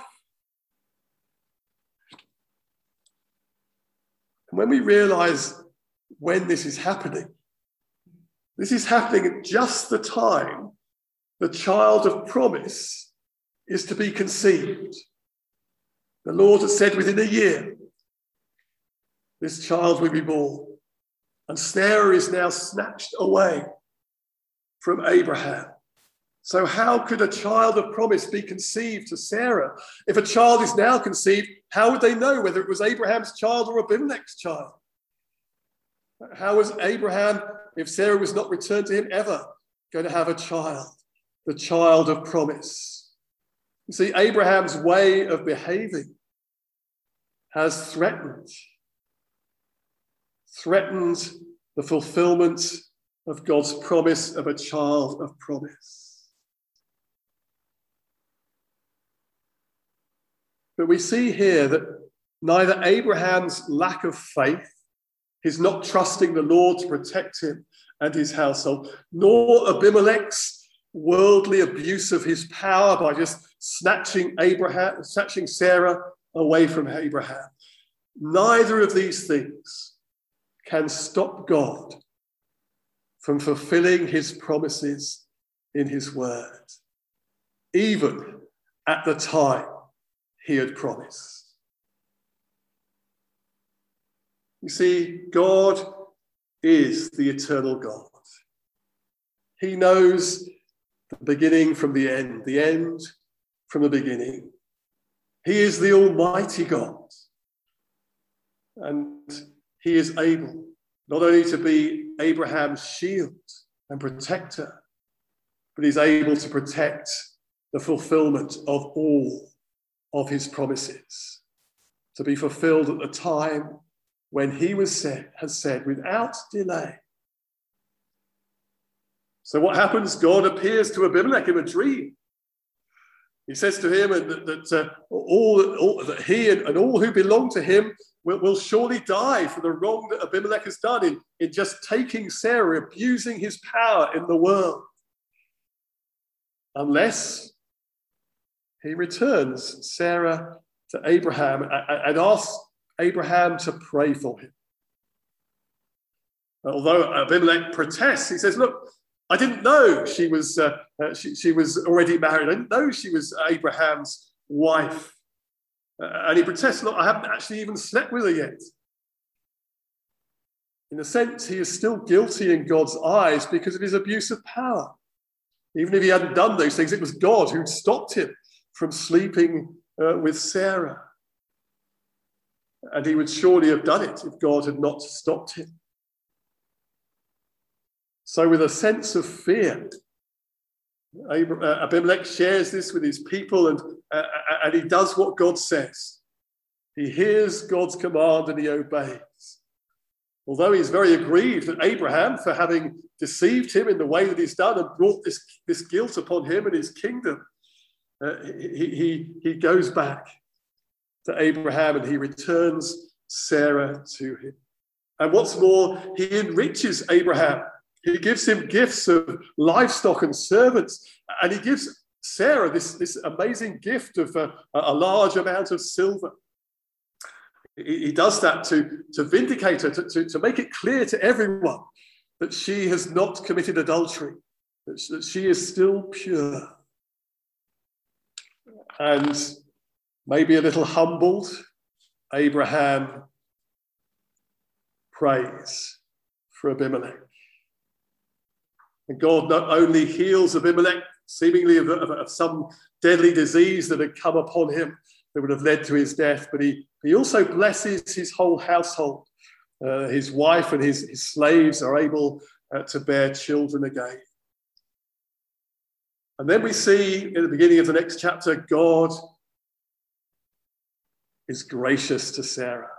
And when we realize when this is happening, this is happening at just the time the child of promise is to be conceived. The Lord has said within a year, this child will be born. And Sarah is now snatched away from Abraham. So how could a child of promise be conceived to Sarah? If a child is now conceived, how would they know whether it was Abraham's child or Abimelech's child? How was Abraham, if Sarah was not returned to him, ever going to have a child, the child of promise? You see, Abraham's way of behaving has threatened, threatened the fulfillment of God's promise of a child of promise. But we see here that neither Abraham's lack of faith, his not trusting the Lord to protect him and his household, nor Abimelech's worldly abuse of his power by just snatching Abraham, snatching Sarah away from Abraham. neither of these things can stop God from fulfilling his promises in his word, even at the time he had promised. You see, God is the eternal God. He knows the beginning from the end, the end from the beginning. He is the Almighty God. And he is able not only to be Abraham's shield and protector, but he's able to protect the fulfillment of all of his promises, to be fulfilled at the time when he was said, has said, without delay. So what happens? God appears to Abimelech in a dream. He says to him that, that, uh, all, all, that he and, and all who belong to him will, will surely die for the wrong that Abimelech has done in, in just taking Sarah, abusing his power in the world. Unless he returns Sarah to Abraham and asks Abraham to pray for him. Although Abimelech protests, he says, look, I didn't know she was uh, uh, she, she was already married. I didn't know she was Abraham's wife. Uh, and he protests, look, I haven't actually even slept with her yet. In a sense, he is still guilty in God's eyes because of his abuse of power. Even if he hadn't done those things, it was God who stopped him from sleeping uh, with Sarah. And he would surely have done it if God had not stopped him. So with a sense of fear, Abimelech shares this with his people, and, uh, and he does what God says. He hears God's command and he obeys. Although he's very aggrieved at Abraham for having deceived him in the way that he's done and brought this, this guilt upon him and his kingdom, uh, he, he, he goes back to Abraham and he returns Sarah to him. And what's more, he enriches Abraham. He gives him gifts of livestock and servants, and he gives Sarah this, this amazing gift of a, a large amount of silver. He, he does that to, to vindicate her, to, to, to make it clear to everyone that she has not committed adultery, that she, that she is still pure. And maybe a little humbled, Abraham prays for Abimelech. And God not only heals Abimelech, seemingly of, of, of some deadly disease that had come upon him that would have led to his death, but he, he also blesses his whole household. Uh, his wife and his, his slaves are able uh, to bear children again. And then we see in the beginning of the next chapter, God is gracious to Sarah.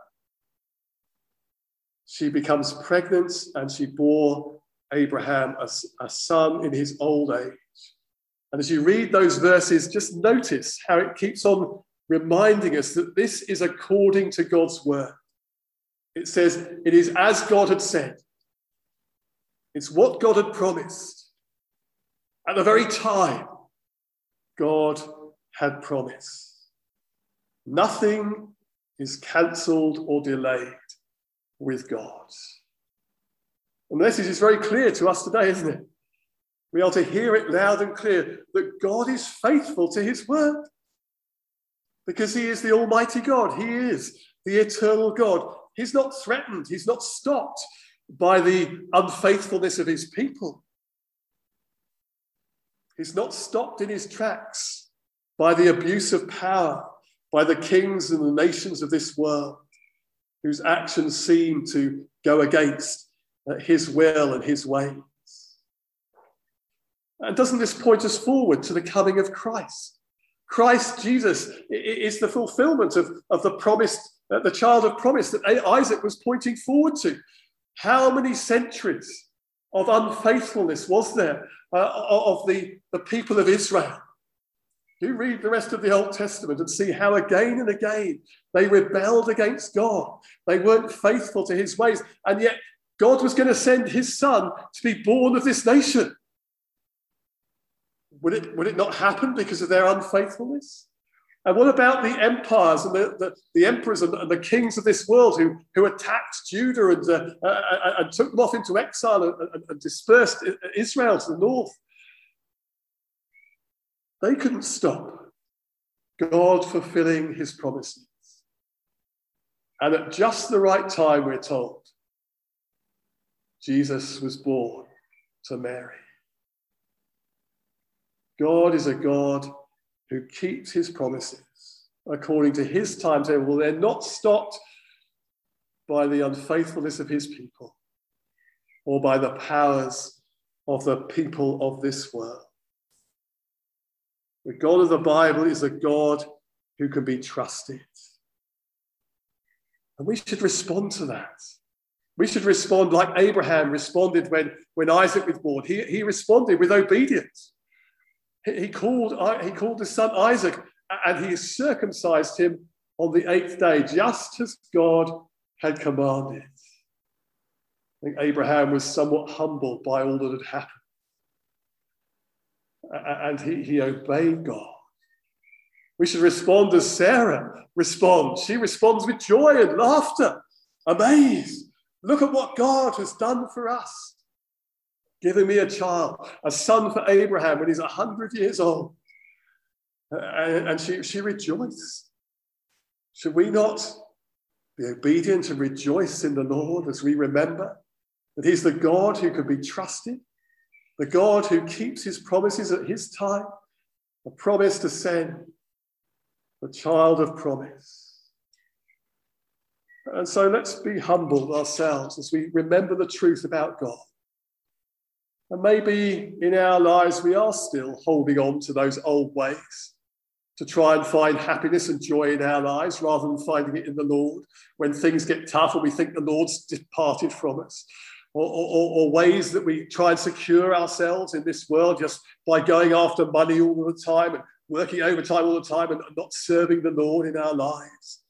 She becomes pregnant and she bore Abraham a, a son in his old age. And as you read those verses, just notice how it keeps on reminding us that this is according to God's word. It says it is as God had said. It's what God had promised. At the very time God had promised. Nothing is cancelled or delayed with God. And the message is very clear to us today, isn't it? We are to hear it loud and clear that God is faithful to his word because he is the Almighty God. He is the eternal God. He's not threatened. He's not stopped by the unfaithfulness of his people. He's not stopped in his tracks by the abuse of power, by the kings and the nations of this world whose actions seem to go against his will and his ways. And doesn't this point us forward to the coming of Christ? Christ Jesus is the fulfillment of, of the promised, uh, the child of promise that Isaac was pointing forward to. How many centuries of unfaithfulness was there uh, of the, the people of Israel? You read the rest of the Old Testament and see how again and again they rebelled against God. They weren't faithful to his ways. And yet God was going to send his son to be born of this nation. Would it, would it not happen because of their unfaithfulness? And what about the empires and the, the, the emperors and, and the kings of this world who, who attacked Judah and, uh, uh, and took them off into exile and, and, and dispersed Israel to the north? They couldn't stop God fulfilling his promises. And at just the right time, we're told, Jesus was born to Mary. God is a God who keeps his promises according to his timetable. They're not stopped by the unfaithfulness of his people or by the powers of the people of this world. The God of the Bible is a God who can be trusted. And we should respond to that. We should respond like Abraham responded when, when Isaac was born. He, he responded with obedience. He, he, called, he called his son Isaac, and he circumcised him on the eighth day, just as God had commanded. I think Abraham was somewhat humbled by all that had happened. And he, he obeyed God. We should respond as Sarah responds. She responds with joy and laughter, amazed. Look at what God has done for us, giving me a child, a son for Abraham when he's one hundred years old. And she, she rejoiced. Should we not be obedient and rejoice in the Lord as we remember that he's the God who can be trusted, the God who keeps his promises at his time, a promise to send the child of promise. And so let's be humble ourselves as we remember the truth about God. And maybe in our lives we are still holding on to those old ways to try and find happiness and joy in our lives rather than finding it in the Lord when things get tough and we think the Lord's departed from us. Or, or, or ways that we try and secure ourselves in this world just by going after money all the time and working overtime all the time and not serving the Lord in our lives.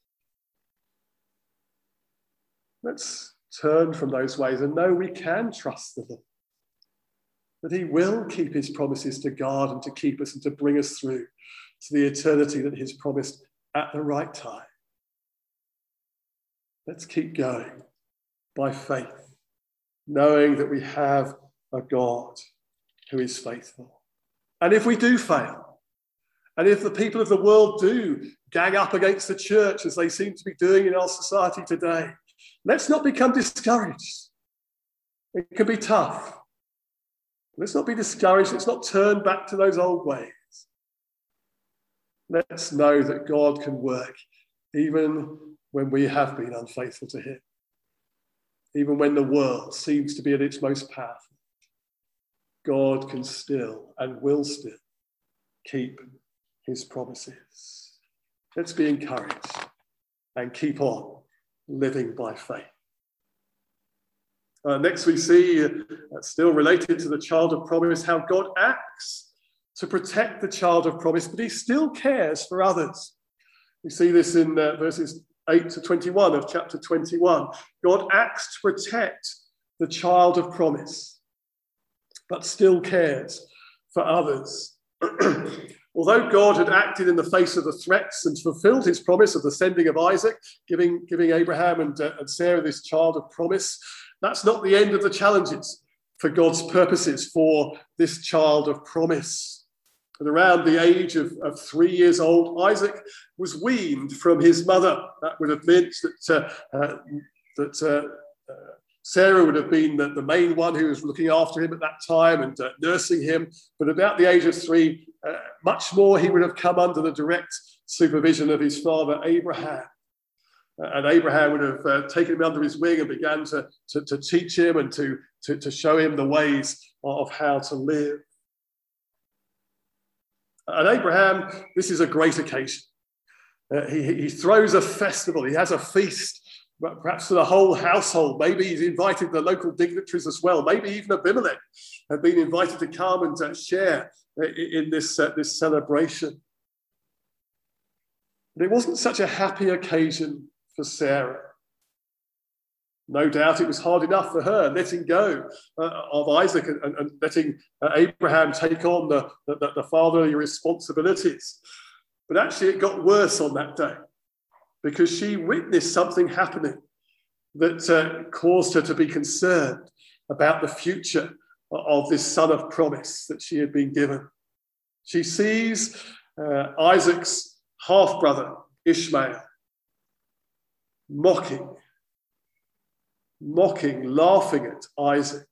Let's turn from those ways and know we can trust the Lord, that he will keep his promises to guard and to keep us and to bring us through to the eternity that he's promised at the right time. Let's keep going by faith, knowing that we have a God who is faithful. And if we do fail, and if the people of the world do gang up against the church as they seem to be doing in our society today, let's not become discouraged. It can be tough. Let's not be discouraged. Let's not turn back to those old ways. Let's know that God can work even when we have been unfaithful to him. Even when the world seems to be at its most powerful, God can still and will still keep his promises. Let's be encouraged and keep on living by faith. Uh, next we see, uh, still related to the child of promise, how God acts to protect the child of promise, but he still cares for others. We see this in uh, verses eight to twenty-one of chapter twenty-one. God acts to protect the child of promise, but still cares for others. Although God had acted in the face of the threats and fulfilled his promise of the sending of Isaac, giving, giving Abraham and, uh, and Sarah this child of promise, that's not the end of the challenges for God's purposes for this child of promise. And around the age of, of three years old, Isaac was weaned from his mother. That would have meant that, uh, uh, that uh, uh, Sarah would have been the, the main one who was looking after him at that time and uh, nursing him. But about the age of three, uh, much more he would have come under the direct supervision of his father, Abraham. Uh, and Abraham would have uh, taken him under his wing and began to, to, to teach him and to, to, to show him the ways of how to live. And Abraham, this is a great occasion. Uh, he, he throws a festival. He has a feast, perhaps for the whole household. Maybe he's invited the local dignitaries as well. Maybe even Abimelech have been invited to come and uh, share in this, uh, this celebration. But it wasn't such a happy occasion for Sarah. No doubt it was hard enough for her letting go uh, of Isaac and, and, and letting uh, Abraham take on the, the, the fatherly responsibilities. But actually it got worse on that day because she witnessed something happening that uh, caused her to be concerned about the future of this son of promise that she had been given. She sees uh, Isaac's half-brother, Ishmael, mocking, mocking, laughing at Isaac.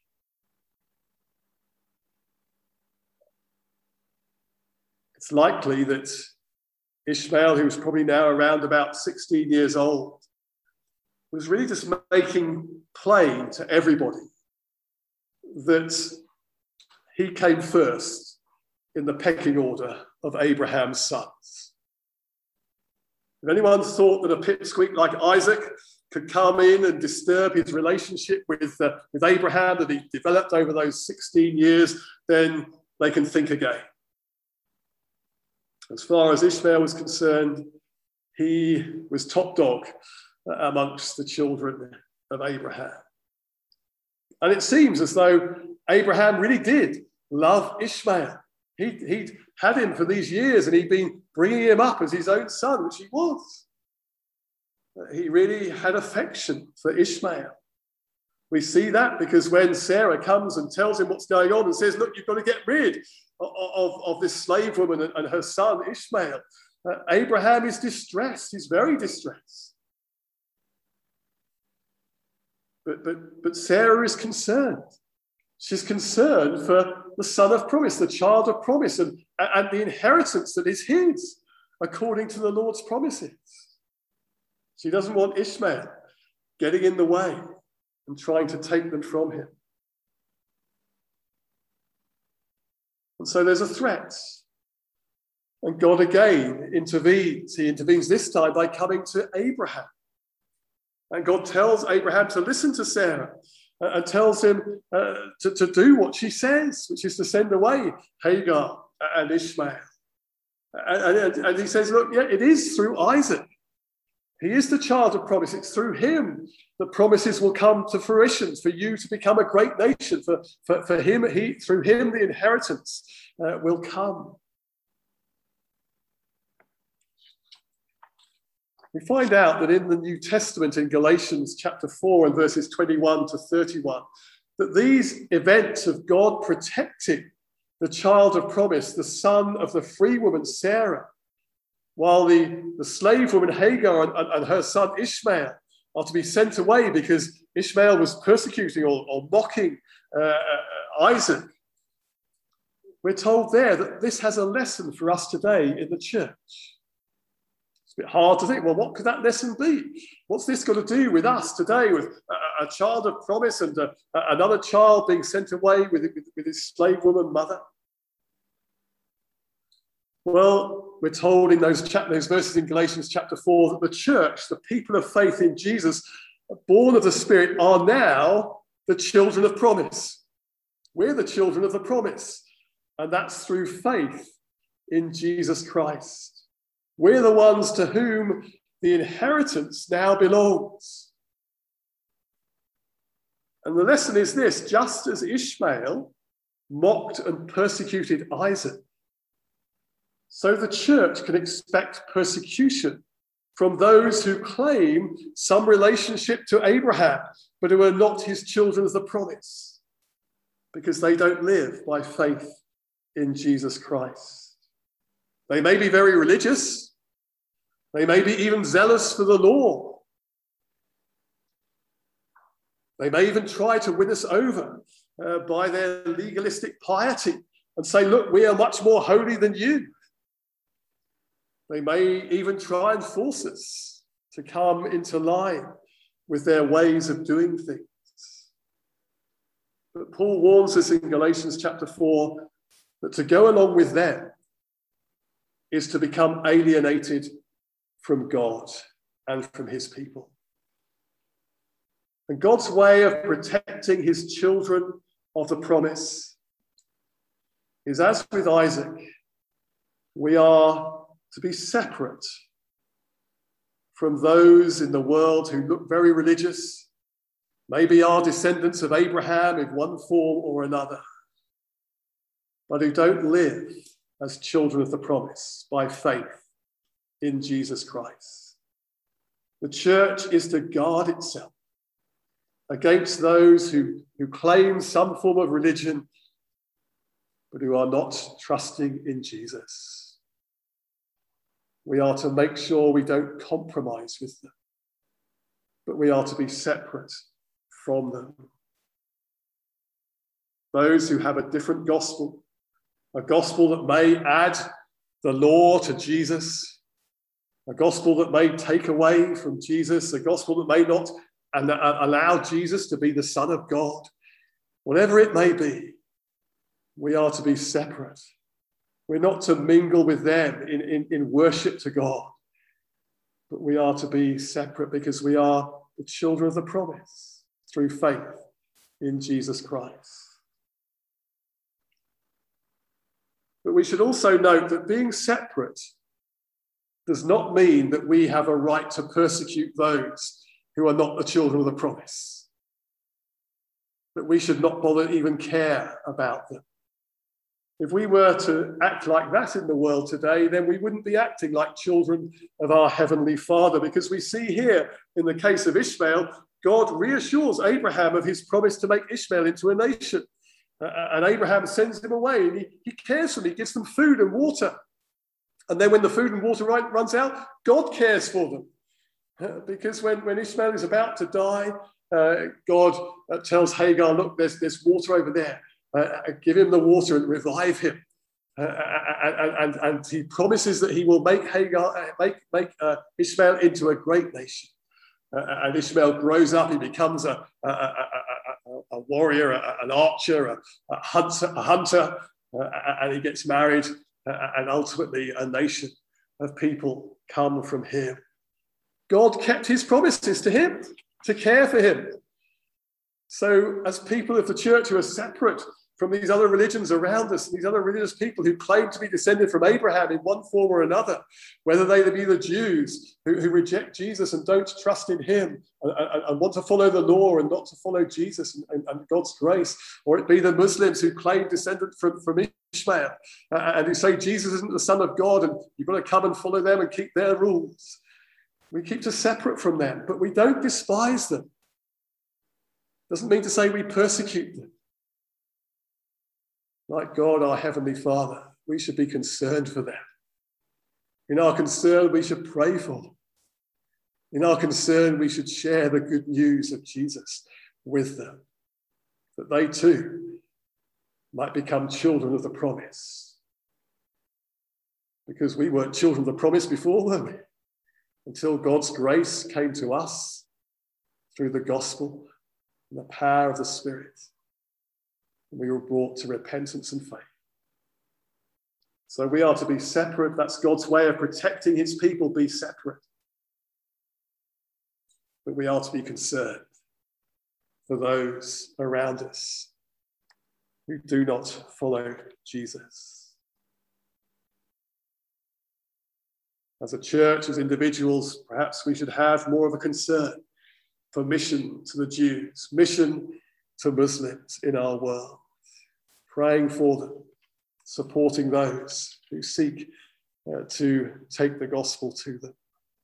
It's likely that Ishmael, who was probably now around about sixteen years old, was really just making plain to everybody that he came first in the pecking order of Abraham's sons. If anyone thought that a pipsqueak like Isaac could come in and disturb his relationship with, uh, with Abraham that he developed over those sixteen years, then they can think again. As far as Ishmael was concerned, he was top dog amongst the children of Abraham. And it seems as though Abraham really did love Ishmael. He'd, he'd had him for these years and he'd been bringing him up as his own son, which he was. He really had affection for Ishmael. We see that because when Sarah comes and tells him what's going on and says, look, you've got to get rid of, of, of this slave woman and, and her son Ishmael, uh, Abraham is distressed. He's very distressed. But, but, but Sarah is concerned. She's concerned for the son of promise, the child of promise, and, and the inheritance that is his, according to the Lord's promises. She doesn't want Ishmael getting in the way and trying to take them from him. And so there's a threat. And God again intervenes. He intervenes this time by coming to Abraham. And God tells Abraham to listen to Sarah and tells him uh, to, to do what she says, which is to send away Hagar and Ishmael. And, and, and he says, look, yeah, it is through Isaac. He is the child of promise. It's through him that promises will come to fruition for you to become a great nation. For, for, for him, he, through him, the inheritance uh, will come. We find out that in the New Testament, in Galatians chapter four and verses twenty-one to thirty-one, that these events of God protecting the child of promise, the son of the free woman Sarah, while the, the slave woman Hagar and, and, and her son Ishmael are to be sent away because Ishmael was persecuting or, or mocking uh, Isaac. We're told there that this has a lesson for us today in the church. It's a bit hard to think, well, what could that lesson be? What's this got to do with us today, with a, a child of promise and a, a, another child being sent away with, with, with his slave woman mother? Well, we're told in those, chap- those verses in Galatians chapter four that the church, the people of faith in Jesus, born of the Spirit, are now the children of promise. We're the children of the promise, and that's through faith in Jesus Christ. We're the ones to whom the inheritance now belongs. And the lesson is this: just as Ishmael mocked and persecuted Isaac, so the church can expect persecution from those who claim some relationship to Abraham, but who are not his children of the promise, because they don't live by faith in Jesus Christ. They may be very religious. They may be even zealous for the law. They may even try to win us over uh, by their legalistic piety and say, look, we are much more holy than you. They may even try and force us to come into line with their ways of doing things. But Paul warns us in Galatians chapter four that to go along with them is to become alienated from God and from his people. And God's way of protecting his children of the promise is, as with Isaac, we are to be separate from those in the world who look very religious, maybe are descendants of Abraham in one form or another, but who don't live as children of the promise by faith in Jesus Christ. The church is to guard itself against those who, who claim some form of religion, but who are not trusting in Jesus. We are to make sure we don't compromise with them, but we are to be separate from them. Those who have a different gospel, a gospel that may add the law to Jesus, a gospel that may take away from Jesus, a gospel that may not allow Jesus to be the Son of God, whatever it may be, we are to be separate. We're not to mingle with them in, in, in worship to God, but we are to be separate because we are the children of the promise through faith in Jesus Christ. But we should also note that being separate does not mean that we have a right to persecute those who are not the children of the promise. That we should not bother even care about them. If we were to act like that in the world today, then we wouldn't be acting like children of our Heavenly Father, because we see here in the case of Ishmael, God reassures Abraham of his promise to make Ishmael into a nation. Uh, and Abraham sends him away, and he, he cares for them, he gives them food and water. And then when the food and water right, runs out, God cares for them. Uh, because when, when Ishmael is about to die, uh, God uh, tells Hagar, look, there's, there's water over there. Uh, give him the water and revive him. Uh, and, and, and he promises that he will make Hagar, uh, make, make uh, Ishmael into a great nation. Uh, and Ishmael grows up, he becomes a, a, a, a, a warrior, a, an archer, a, a hunter, a hunter uh, and he gets married, uh, and ultimately a nation of people come from him. God kept his promises to him, to care for him. So as people of the church who are separate from these other religions around us, these other religious people who claim to be descended from Abraham in one form or another, whether they be the Jews who, who reject Jesus and don't trust in him and, and, and want to follow the law and not to follow Jesus and, and, and God's grace, or it be the Muslims who claim descendant from, from Ishmael uh, and who say Jesus isn't the Son of God and you've got to come and follow them and keep their rules. We keep to separate from them, but we don't despise them. Doesn't mean to say we persecute them. Like God, our Heavenly Father, we should be concerned for them. In our concern, we should pray for them. In our concern, we should share the good news of Jesus with them, that they too might become children of the promise. Because we weren't children of the promise before, were we? Until God's grace came to us through the gospel and the power of the Spirit. And we were brought to repentance and faith. So we are to be separate. That's God's way of protecting his people, be separate. But we are to be concerned for those around us who do not follow Jesus. As a church, as individuals, perhaps we should have more of a concern for mission to the Jews, mission to Muslims in our world, praying for them, supporting those who seek uh, to take the gospel to them.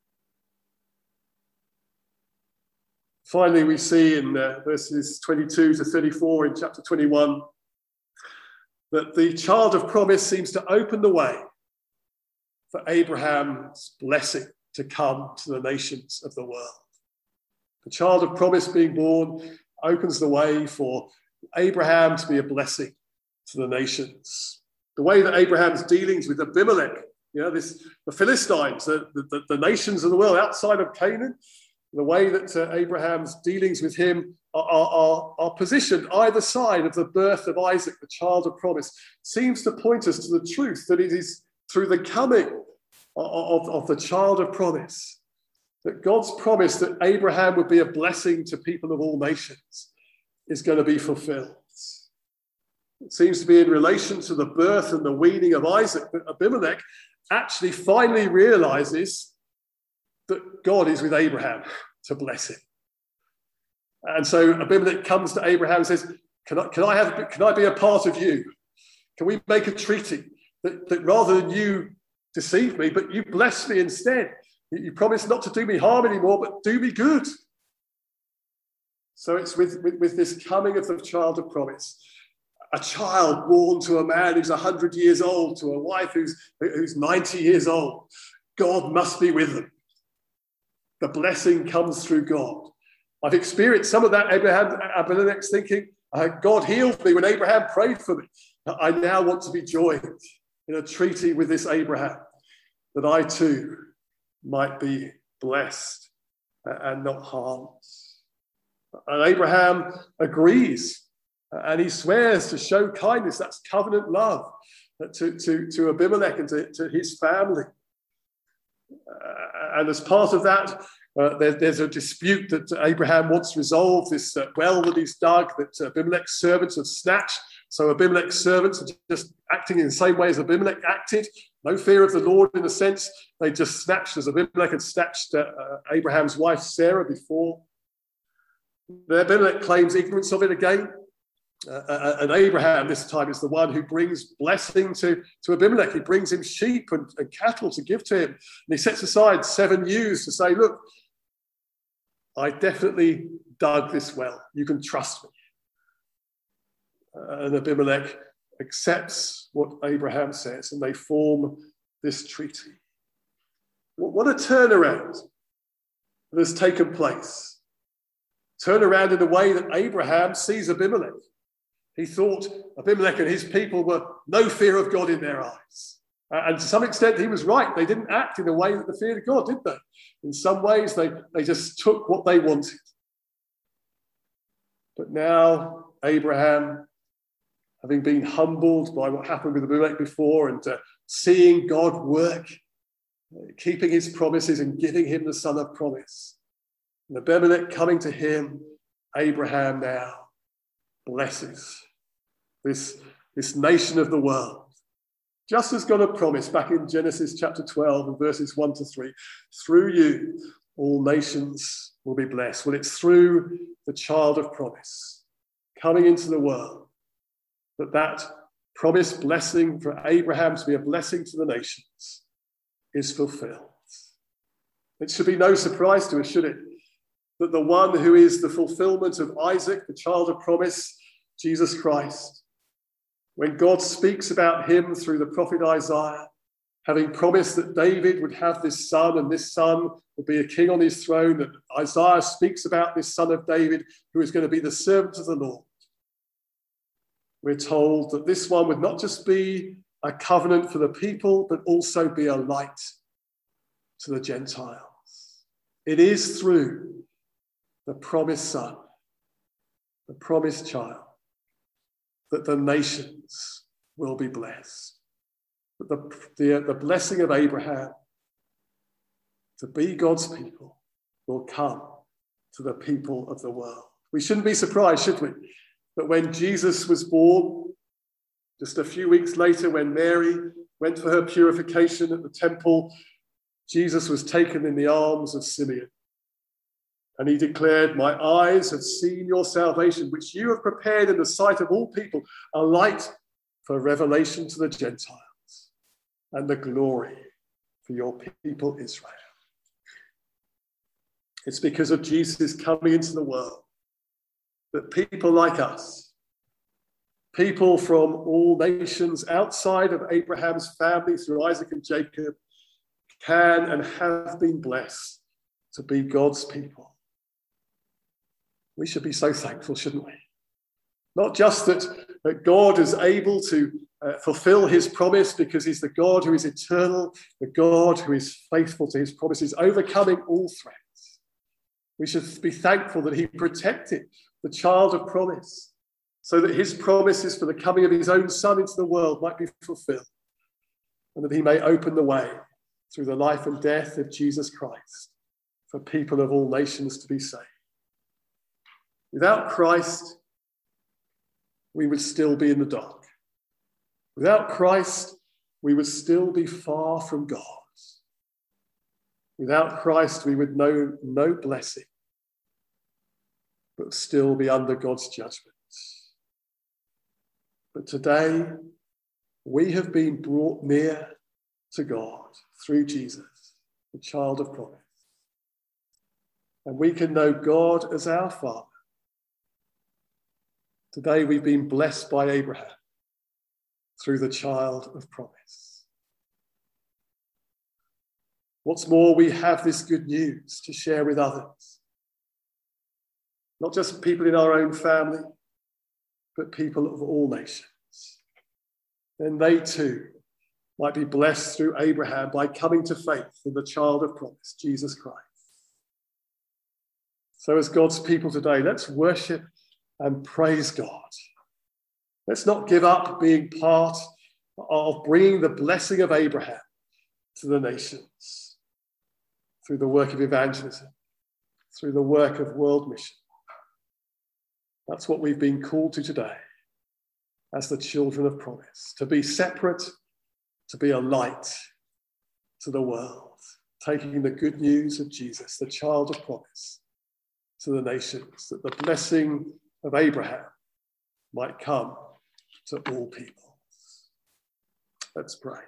Finally, we see in uh, verses twenty-two to thirty-four in chapter twenty-one that the child of promise seems to open the way for Abraham's blessing to come to the nations of the world. The child of promise being born opens the way for Abraham to be a blessing to the nations. The way that Abraham's dealings with Abimelech, you know, this, the Philistines, the, the, the nations of the world outside of Canaan, the way that uh, Abraham's dealings with him are, are, are positioned either side of the birth of Isaac, the child of promise, seems to point us to the truth that it is through the coming of, of, of the child of promise that God's promise that Abraham would be a blessing to people of all nations is going to be fulfilled. It seems to be in relation to the birth and the weaning of Isaac that Abimelech actually finally realizes that God is with Abraham to bless him. And so Abimelech comes to Abraham and says, can I, can I, have, can I be a part of you? Can we make a treaty that, that rather than you deceive me, but you bless me instead. You promise not to do me harm anymore, but do me good. So it's with, with, with this coming of the child of promise, a child born to a man who's one hundred years old, to a wife who's, who's ninety years old. God must be with them. The blessing comes through God. I've experienced some of that. Abraham, Abimelech's thinking, uh, God healed me when Abraham prayed for me. I now want to be joined in a treaty with this Abraham, that I too might be blessed and not harmed. And Abraham agrees, and he swears to show kindness. That's covenant love to, to, to Abimelech and to, to his family. Uh, and as part of that, uh, there, there's a dispute that Abraham wants resolved, this uh, well that he's dug that Abimelech's servants have snatched. So Abimelech's servants are just acting in the same way as Abimelech acted. No fear of the Lord in a sense. They just snatched, as Abimelech had snatched uh, uh, Abraham's wife Sarah before. The Abimelech claims ignorance of it again. Uh, uh, and Abraham this time is the one who brings blessing to, to Abimelech. He brings him sheep and, and cattle to give to him. And he sets aside seven ewes to say, look, I definitely dug this well. You can trust me. Uh, and Abimelech accepts what Abraham says, and they form this treaty. What, what a turnaround that has taken place. Turn around in the way that Abraham sees Abimelech. He thought Abimelech and his people were no fear of God in their eyes. Uh, and to some extent, he was right. They didn't act in the way that the fear of God, did they? In some ways, they, they just took what they wanted. But now, Abraham, having been humbled by what happened with Abimelech before and uh, seeing God work, uh, keeping his promises and giving him the son of promise, and Abimelech coming to him, Abraham now blesses this, this nation of the world. Just as God had promised back in Genesis chapter twelve and verses one to three, through you all nations will be blessed. Well, it's through the child of promise coming into the world that that promised blessing for Abraham to be a blessing to the nations is fulfilled. It should be no surprise to us, should it? That the one who is the fulfillment of Isaac, the child of promise, Jesus Christ, when God speaks about him through the prophet Isaiah, having promised that David would have this son and this son would be a king on his throne, that Isaiah speaks about this son of David who is going to be the servant of the Lord. We're told that this one would not just be a covenant for the people, but also be a light to the Gentiles. It is through the promised son, the promised child, that the nations will be blessed. That the, the, the blessing of Abraham to be God's people will come to the people of the world. We shouldn't be surprised, should we, that when Jesus was born, just a few weeks later when Mary went for her purification at the temple, Jesus was taken in the arms of Simeon. And he declared, my eyes have seen your salvation, which you have prepared in the sight of all people, a light for revelation to the Gentiles and the glory for your people Israel. It's because of Jesus coming into the world that people like us, people from all nations outside of Abraham's family through Isaac and Jacob, can and have been blessed to be God's people. We should be so thankful, shouldn't we? Not just that, that God is able to uh, fulfill his promise because he's the God who is eternal, the God who is faithful to his promises, overcoming all threats. We should be thankful that he protected the child of promise so that his promises for the coming of his own son into the world might be fulfilled and that he may open the way through the life and death of Jesus Christ for people of all nations to be saved. Without Christ, we would still be in the dark. Without Christ, we would still be far from God. Without Christ, we would know no blessing, but still be under God's judgment. But today, We have been brought near to God through Jesus, the child of promise. And we can know God as our Father. Today we've been blessed by Abraham through the child of promise. What's more, we have this good news to share with others. Not just people in our own family, but people of all nations. Then they too might be blessed through Abraham by coming to faith in the child of promise, Jesus Christ. So as God's people today, let's worship and praise God. Let's not give up being part of bringing the blessing of Abraham to the nations through the work of evangelism, through the work of world mission. That's what we've been called to today as the children of promise, to be separate, to be a light to the world, taking the good news of Jesus, the child of promise, to the nations, that the blessing of Abraham might come to all people. Let's pray.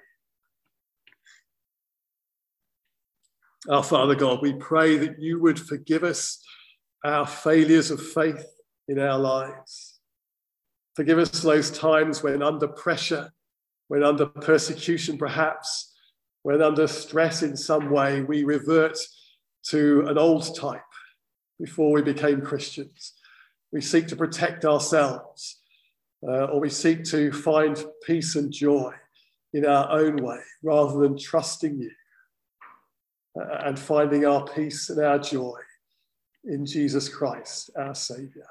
Our Father God, we pray that you would forgive us our failures of faith in our lives. Forgive us those times when under pressure, when under persecution perhaps, when under stress in some way, we revert to an old type before we became Christians. We seek to protect ourselves, uh, or we seek to find peace and joy in our own way, rather than trusting you uh, and finding our peace and our joy in Jesus Christ, our Saviour.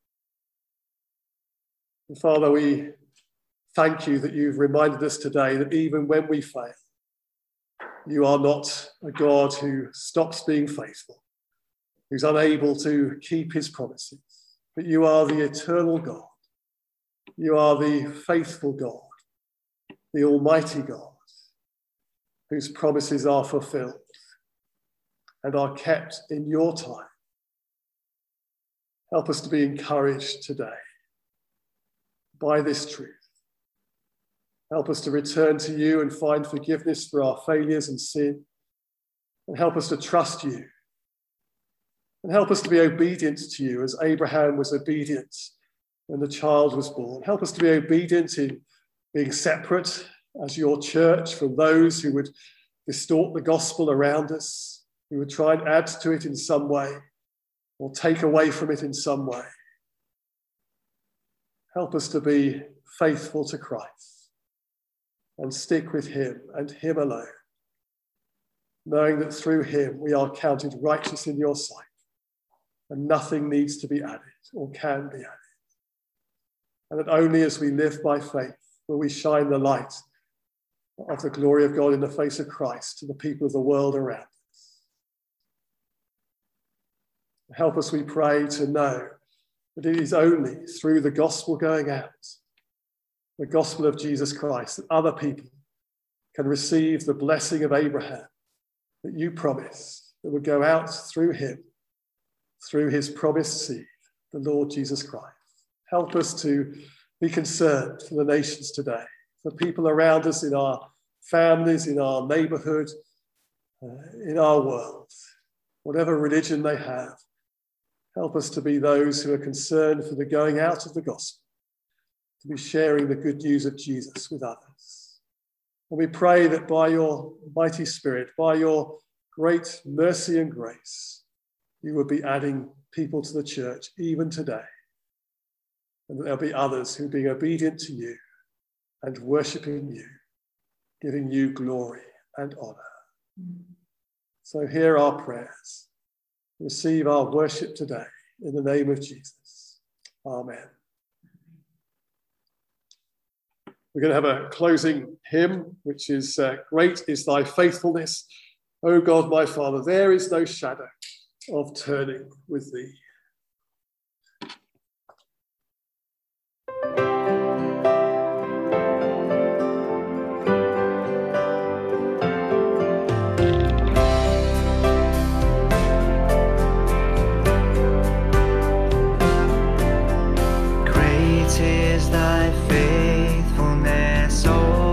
And Father, we thank you that you've reminded us today that even when we fail, you are not a God who stops being faithful, who's unable to keep his promises, but you are the eternal God. You are the faithful God, the Almighty God, whose promises are fulfilled and are kept in your time. Help us to be encouraged today by this truth. Help us to return to you and find forgiveness for our failures and sin, and help us to trust you. And help us to be obedient to you as Abraham was obedient when the child was born. Help us to be obedient in being separate as your church from those who would distort the gospel around us, who would try and add to it in some way or take away from it in some way. Help us to be faithful to Christ and stick with him and him alone, knowing that through him we are counted righteous in your sight, and nothing needs to be added or can be added. And that only as we live by faith will we shine the light of the glory of God in the face of Christ to the people of the world around us. Help us, we pray, to know that it is only through the gospel going out, the gospel of Jesus Christ, that other people can receive the blessing of Abraham that you promised that would go out through him, through his promised seed, the Lord Jesus Christ. Help us to be concerned for the nations today, for people around us in our families, in our neighborhood, uh, in our world, whatever religion they have. Help us to be those who are concerned for the going out of the gospel, to be sharing the good news of Jesus with others. And we pray that by your mighty Spirit, by your great mercy and grace, you will be adding people to the church even today. And that there'll be others who, being obedient to you and worshipping you, giving you glory and honor. So hear our prayers. Receive our worship today in the name of Jesus. Amen. We're going to have a closing hymn, which is uh, Great is Thy Faithfulness, O God, my Father, there is no shadow of turning with thee. Great is thy faithfulness, O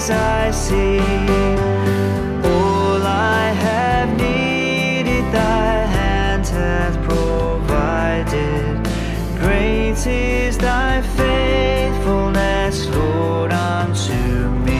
mercies I see. All I have needed, thy hand hath provided. Great is thy faithfulness, Lord, unto me.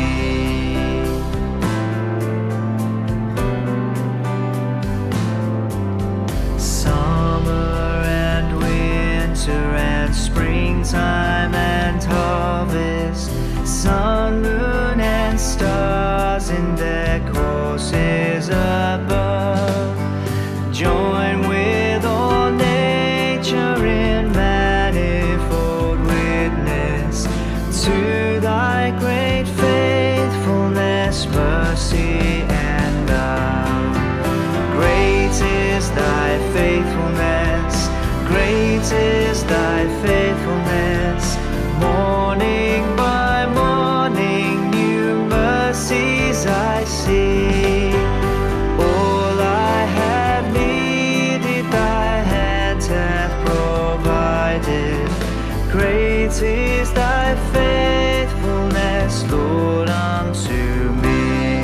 Summer and winter and springtime and harvest, sun, moon, and stars in their courses above, join with all nature in manifold witness to thy great faithfulness, mercy, and love. Great is thy faithfulness, great is thy faithfulness. Morning by morning, new mercies I see. All I have needed, thy hand hath provided. Great is thy faithfulness, Lord, unto me.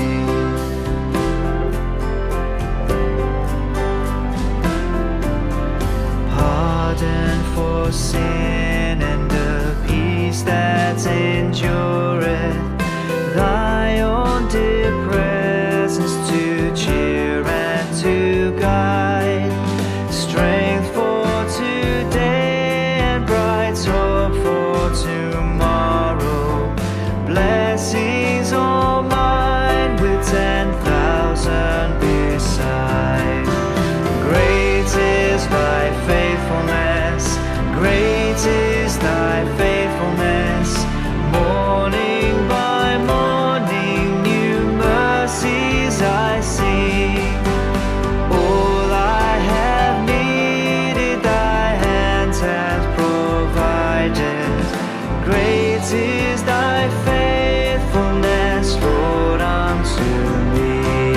Pardon for sin and a peace that endureth, thy own dear presence to cheer and to guide, strength for today and bright hope for tomorrow, blessings all mine with ten thousand beside. Great is thy faithfulness, great is thy faithfulness. Morning by morning, new mercies I see. All I have needed, thy hand hath provided. Great is thy faithfulness, Lord, unto me.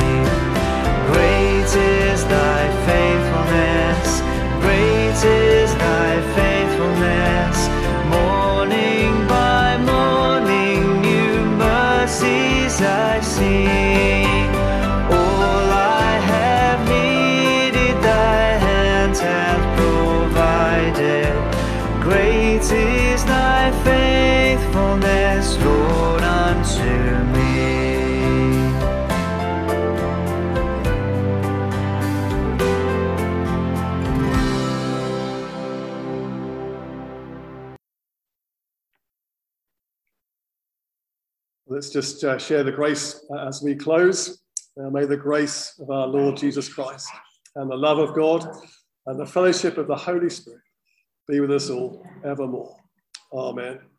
Great is thy faithfulness, great is thy faithfulness. Morning by morning, new mercies I see. All I have needed, thy hand hath provided. Great is thy faithfulness, Lord, unto me. Let's just uh, share the grace uh, as we close. Uh, may the grace of our Lord Jesus Christ and the love of God and the fellowship of the Holy Spirit be with us all evermore. Amen.